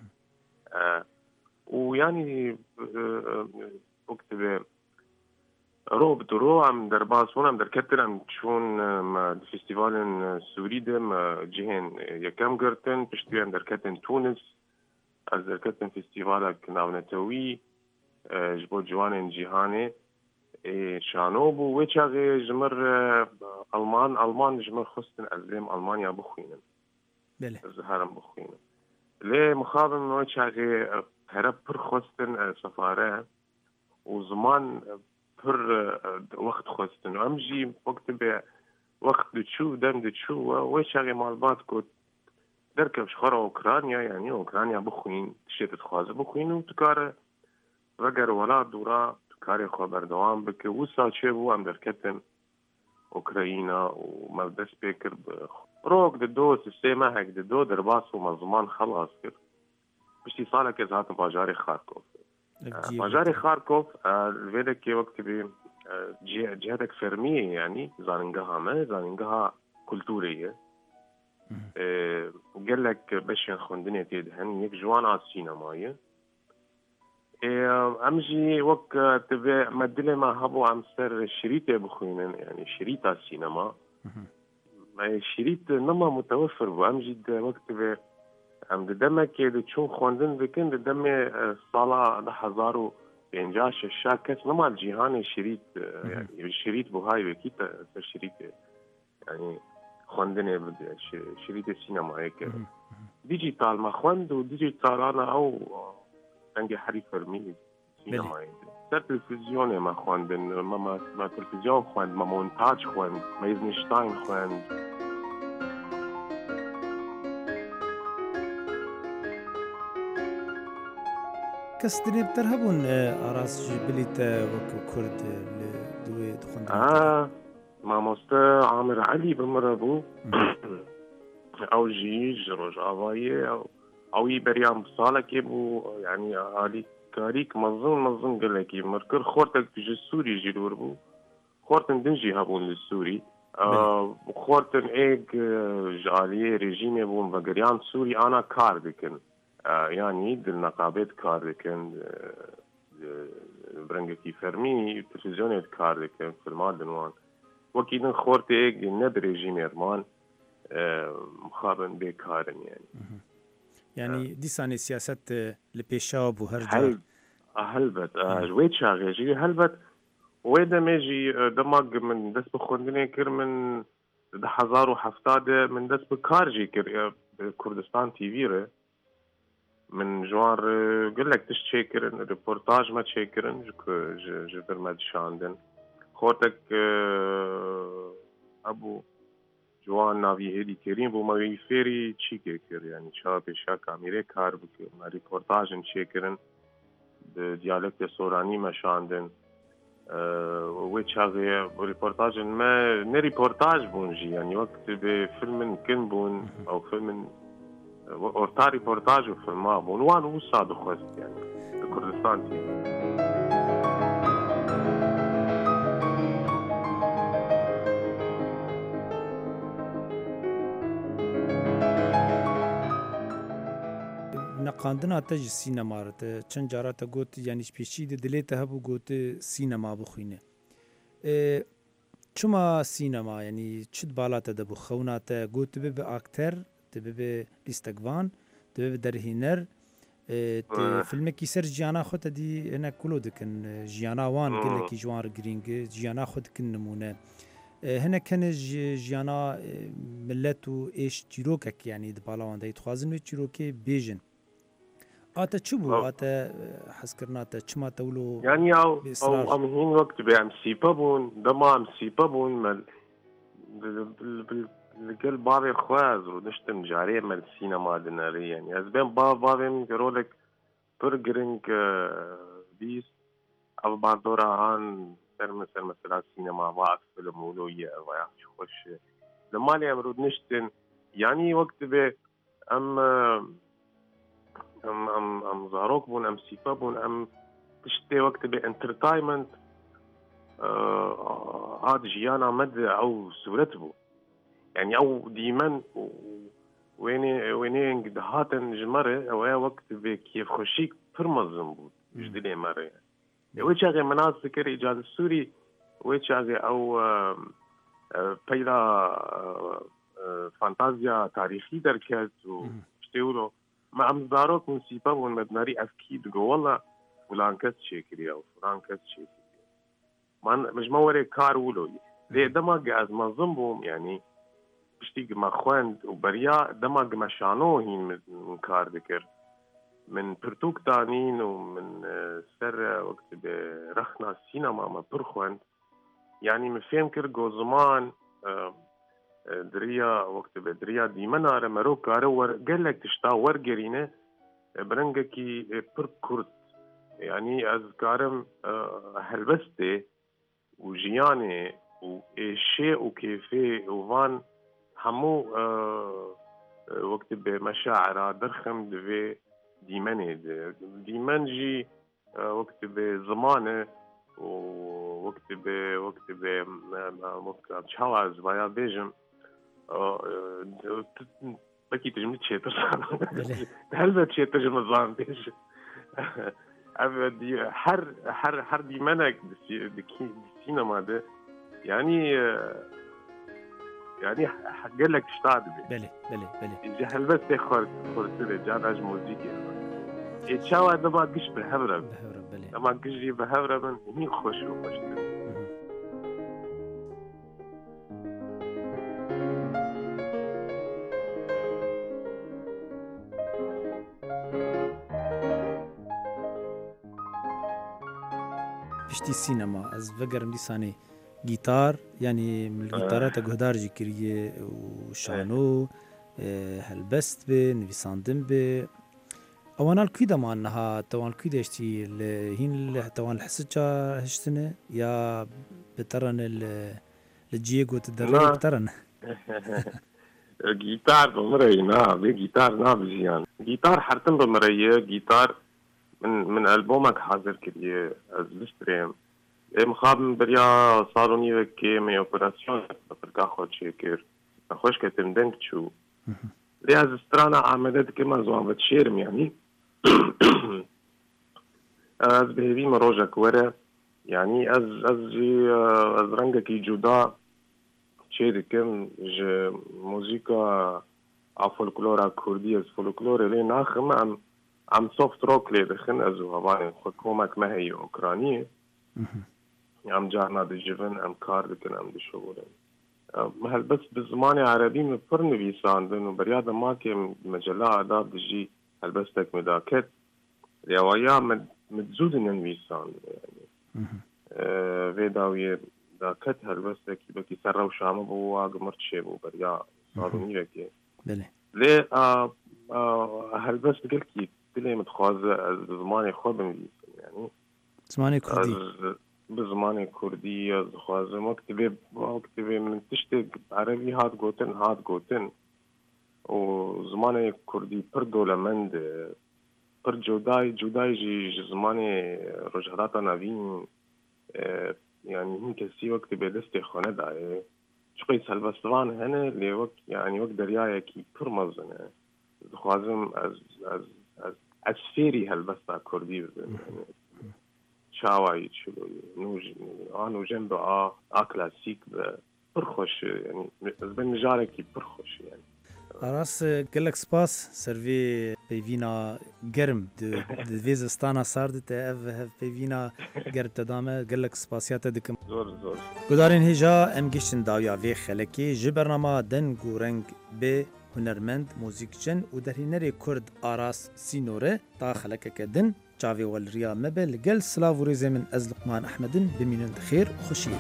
ويعني وقت رو بدرو عم درباس ونعم دركتر عم تشون فيستيفال سوري دم جهن يكام قرتن بشتي عم دركتن تونس از دركتن فيستيفالك ناونتوي جبو جوان جهاني شانو بو ويشاغي جمر ألمان جمر خستن أزلم ألمانيا بخوينن بله زهرم بخوينن ليه مخابن ويشاغي هرب پر خستن سفاره وزمان پر وقت خستن وامجي وقت به وقت دتشو دم دتشو ويشاغي مالبات كو دركب شخرا أوكرانيا يعني أوكرانيا بخوين تشيت تخواز بخوين وتكار رجر ولا دورا تكاري خبر دوام بك وسا شبو أم دركتن أوكرانيا وما بدس بيكر روك دو سيستما هيك دو درباس ومزمان خلاص كر بشتي صالة كزات باجاري خاركوف باجاري خاركوف الفيدا كي وقت بي جهتك فرمية يعني زاننجها ما زاننجها كولتورية قال لك باش نخندني تيدهن يك جوان على السينماية امجي وقت تبع مدلة ما هبو عم سر شريطة بخوينن يعني شريطة السينما ما شريط نما متوفر بو امجي وقت تبع عم دمك تشون خوندن بكن دم صالة ده هزارو بينجاش الشاكس نما الجيهاني شريط يعني الشريط بهاي وكيت شريط يعني خوندني شريط السينما هيك ديجيتال ما خوند وديجيتال انا او عندي حريف فرمي سينما هيك تلفزيون ما خوندن ما تلفزيون خوند ما مونتاج خوند ما ايزنشتاين خوند کەس درێبتر هەبوون ئاراسژی بلیتە وەکو کورد لە دوێ دخۆن مامۆستا عامر علی بمرە بوو ئەو ژیژ ڕۆژئاواییە ئەوی بەریان ساڵێکی بوو یعنی ئالیکاریک مەزن گەلێکی مرکرد خۆرتێک توژە سووری ژیرور بوو خۆرتن دنجی هەبوون لە سووری خۆرتن ئێک ژالیە رێژیمێ بوون بە گەریان سووری ئانا کار دکن يعني النقابات كاردكن برنجكي فرمي تلفزيونات كاردكن في المادنوان وكيدن خورتي ايك ند ريجيم يرمان مخابن بكارن يعني ديساني سياسات لبيشاب وهرجع هلبت جويت شاغي هلبت ويدا ماجي دماغ من دس بخوندني كر من 1070 من دس بكارجي كر كردستان تيفيره من جوار قل لك تشيكرن ريبورتاج ما تشيكرن جبر ما تشاندن خورتك ابو جوان ناوی هدی کریم بو ما فيري تشيكر يعني شاب شاك اميري كار بك ما ريبورتاج تشيكرن بديالكت سوراني ما شاندن ويتشاغي ريبورتاج ما نه ريبورتاج بونجي يعني وقت بفيلم كن بون او فيلم ورتا ريبورتاج وفيلم بون وان وصاد خوست يعني كردستان تي نقاندنا تج سینما رت چند جارات گوت یعنی پیشی دلیت هبو گوت سینما بخوینه چما سینما یعنی چد بالات دبو خونات گوت به اکتر تبه لیستگوان تبه درهینر فیلم کی سر جیانا خود دی انا کلو دکن جیانا وان گله کی جوار گرینگ جیانا خود کن نمونه هنا كان جیانا ملت و ايش چیروک یعنی دبالوان دی خوازن و چیروکی بیژن آتا چبو آتا حس کرنا تا چما تولو يعني او امهين وقت بي ام سيبابون دما ام سيبابون مال بالقل بابي خواز ونشتم جاري مال السينما دناري يعني ازبين بابي من قرولك برجرينج بيس او بعد دورا عن مثلا السينما واقف فيلم ولوية ويا خوش لما لي امرود نشتن يعني وقت بي ام زاروك بون ام سيبا بون ام تشتي وقت بي انترتايمنت هاد جيانا مد او سورتبو يعني او ديما ويني هاتن جمرة او وقت بي كيف خوشيك فرمزم بود جدلي مرة يعني ويتشاغي مناظر ذكر ايجاد السوري ويتشاغي او بيلا فانتازيا تاريخي دركات وشتيولو ما عم زاروك من سيباب والمدناري أفكيد جو والله فلان كس شكري أو فلان كس شكري ما مش ما وري كار ولوي ليه دماغ از منظمهم يعني بشتيق ما خوان وبريا دماغ ما شانو هين من كار ذكر من برتوك تانين ومن سر وقت برخنا السينما ما برخوان يعني مفهم كر جو زمان دريا وقت بدريا ديمنا رمرو كارو ور قال لك تشتا ورقرينه برنجكي بر كرد يعني أذكارم هلبستي وجياني وشيء وكيفي وفان همو وقت بمشاعر درخم دفي ديمن جي وقت بزمانه ووقت ب شواز ويا بيجم بكي تجمع تشيتر هل ذا تشيتر جمع زان بيج حر ديمنك دكي سينما ده يعني قال لك اشتعد بله هل بس خورت جاناج موزيكي اتشاوى دبا قش بهبرة اما قشي بهبرة من هني خوش پشتی سینما از وگرم دیسانی گیتار یعنی من الگیتارات گهدار جی کریه و شانو هلبست به نویساندن به اوانال کی دمان نها توان کی دشتی لهین توان الحسد جا هشتنه یا بترن الجيجو تدرب بترن جيتار بمرينا بجيتار نابزيان جيتار حرتن بمريه جيتار من ألبومك حاضر كده الستريم مخابن بريا صاروني وكي مي اوبراسيون بركا خود شكر خوش كتم دنك شو لي از استرانا عملت كما زوان بتشيرم يعني از بهبي مروجا كورا يعني از رنگكي جدا شيركم ج موسيقى فولكلورا كردي از فولكلور لي ناخم عم سوفت روك لي دخن ازو هباني حكومك ما هي اوكرانيه عم جانا دجفن ام كار دكن ام دشورن هل بس بالزمان عربي مفر نويساندن وبرياد ما كي مجلة آداب دجي هل بس تك مداكت روايا متزود نويساند يعني فيداوية داكت هل بس تك بكي سر وشام بوا قمرت شيبو بريا صاروني وكي ليه هل بس قلت كي متخوازة زماني خوب نويسان يعني زماني كردي بزماني كردي خوازة مكتبه من تشتغل عربي هاد قوتن وزماني كردي پر دولمند پر جوداي جي زماني رجهراتا نوين يعني هن كسي وقت بدستي خانه داي شقي سلبستوان هنا اللي وقت يعني وقت دريايا كي پر مزنه خوازم از فيري هلبستا كردي بزن شاوي شلو انو جنب كلاسيك برخوش يعني بن جاركي برخوش يعني راس قالك سباس سيرفي بيفينا جرم د فيزستانا سارد اف بيفينا جرب تدامه قالك سباسيات دكم زور قدارين هجا ام گشتن داویا وی خلکی ج برنامه دن گورنگ به هنرمند موزیکچن و درهنری کرد آراس سینوره تا خلکه کدن چاوی والریا مبل گل سلاو ریزه من از لقمان احمدن بمینند خیر و خوشی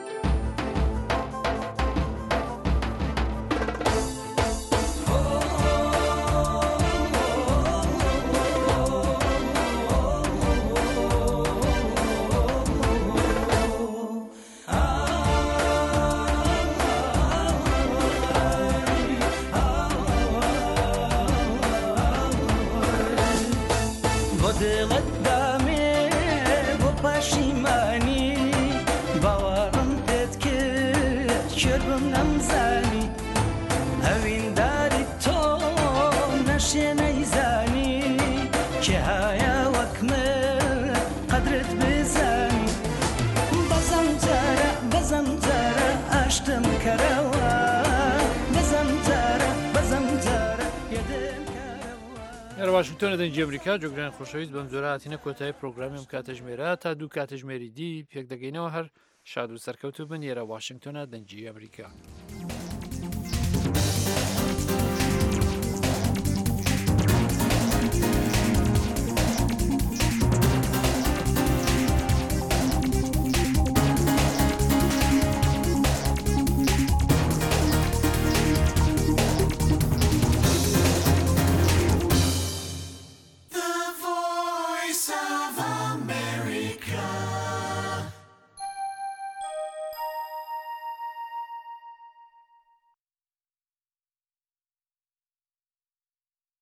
Oh واشنگتۆنە دەنجی ئەمریکا جۆگران خۆشەویست بەم جۆراتینە کۆتایی پرۆگرامیم کاتەژمێرە تا دوو کاتەژمێری دی پێک دەگەینەوە هەر شاد و سەرکەوتو بن ێرە واشنگتۆنە دەنجی ئەمریکا.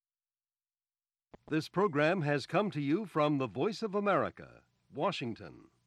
This program has come to you from the Voice of America, Washington.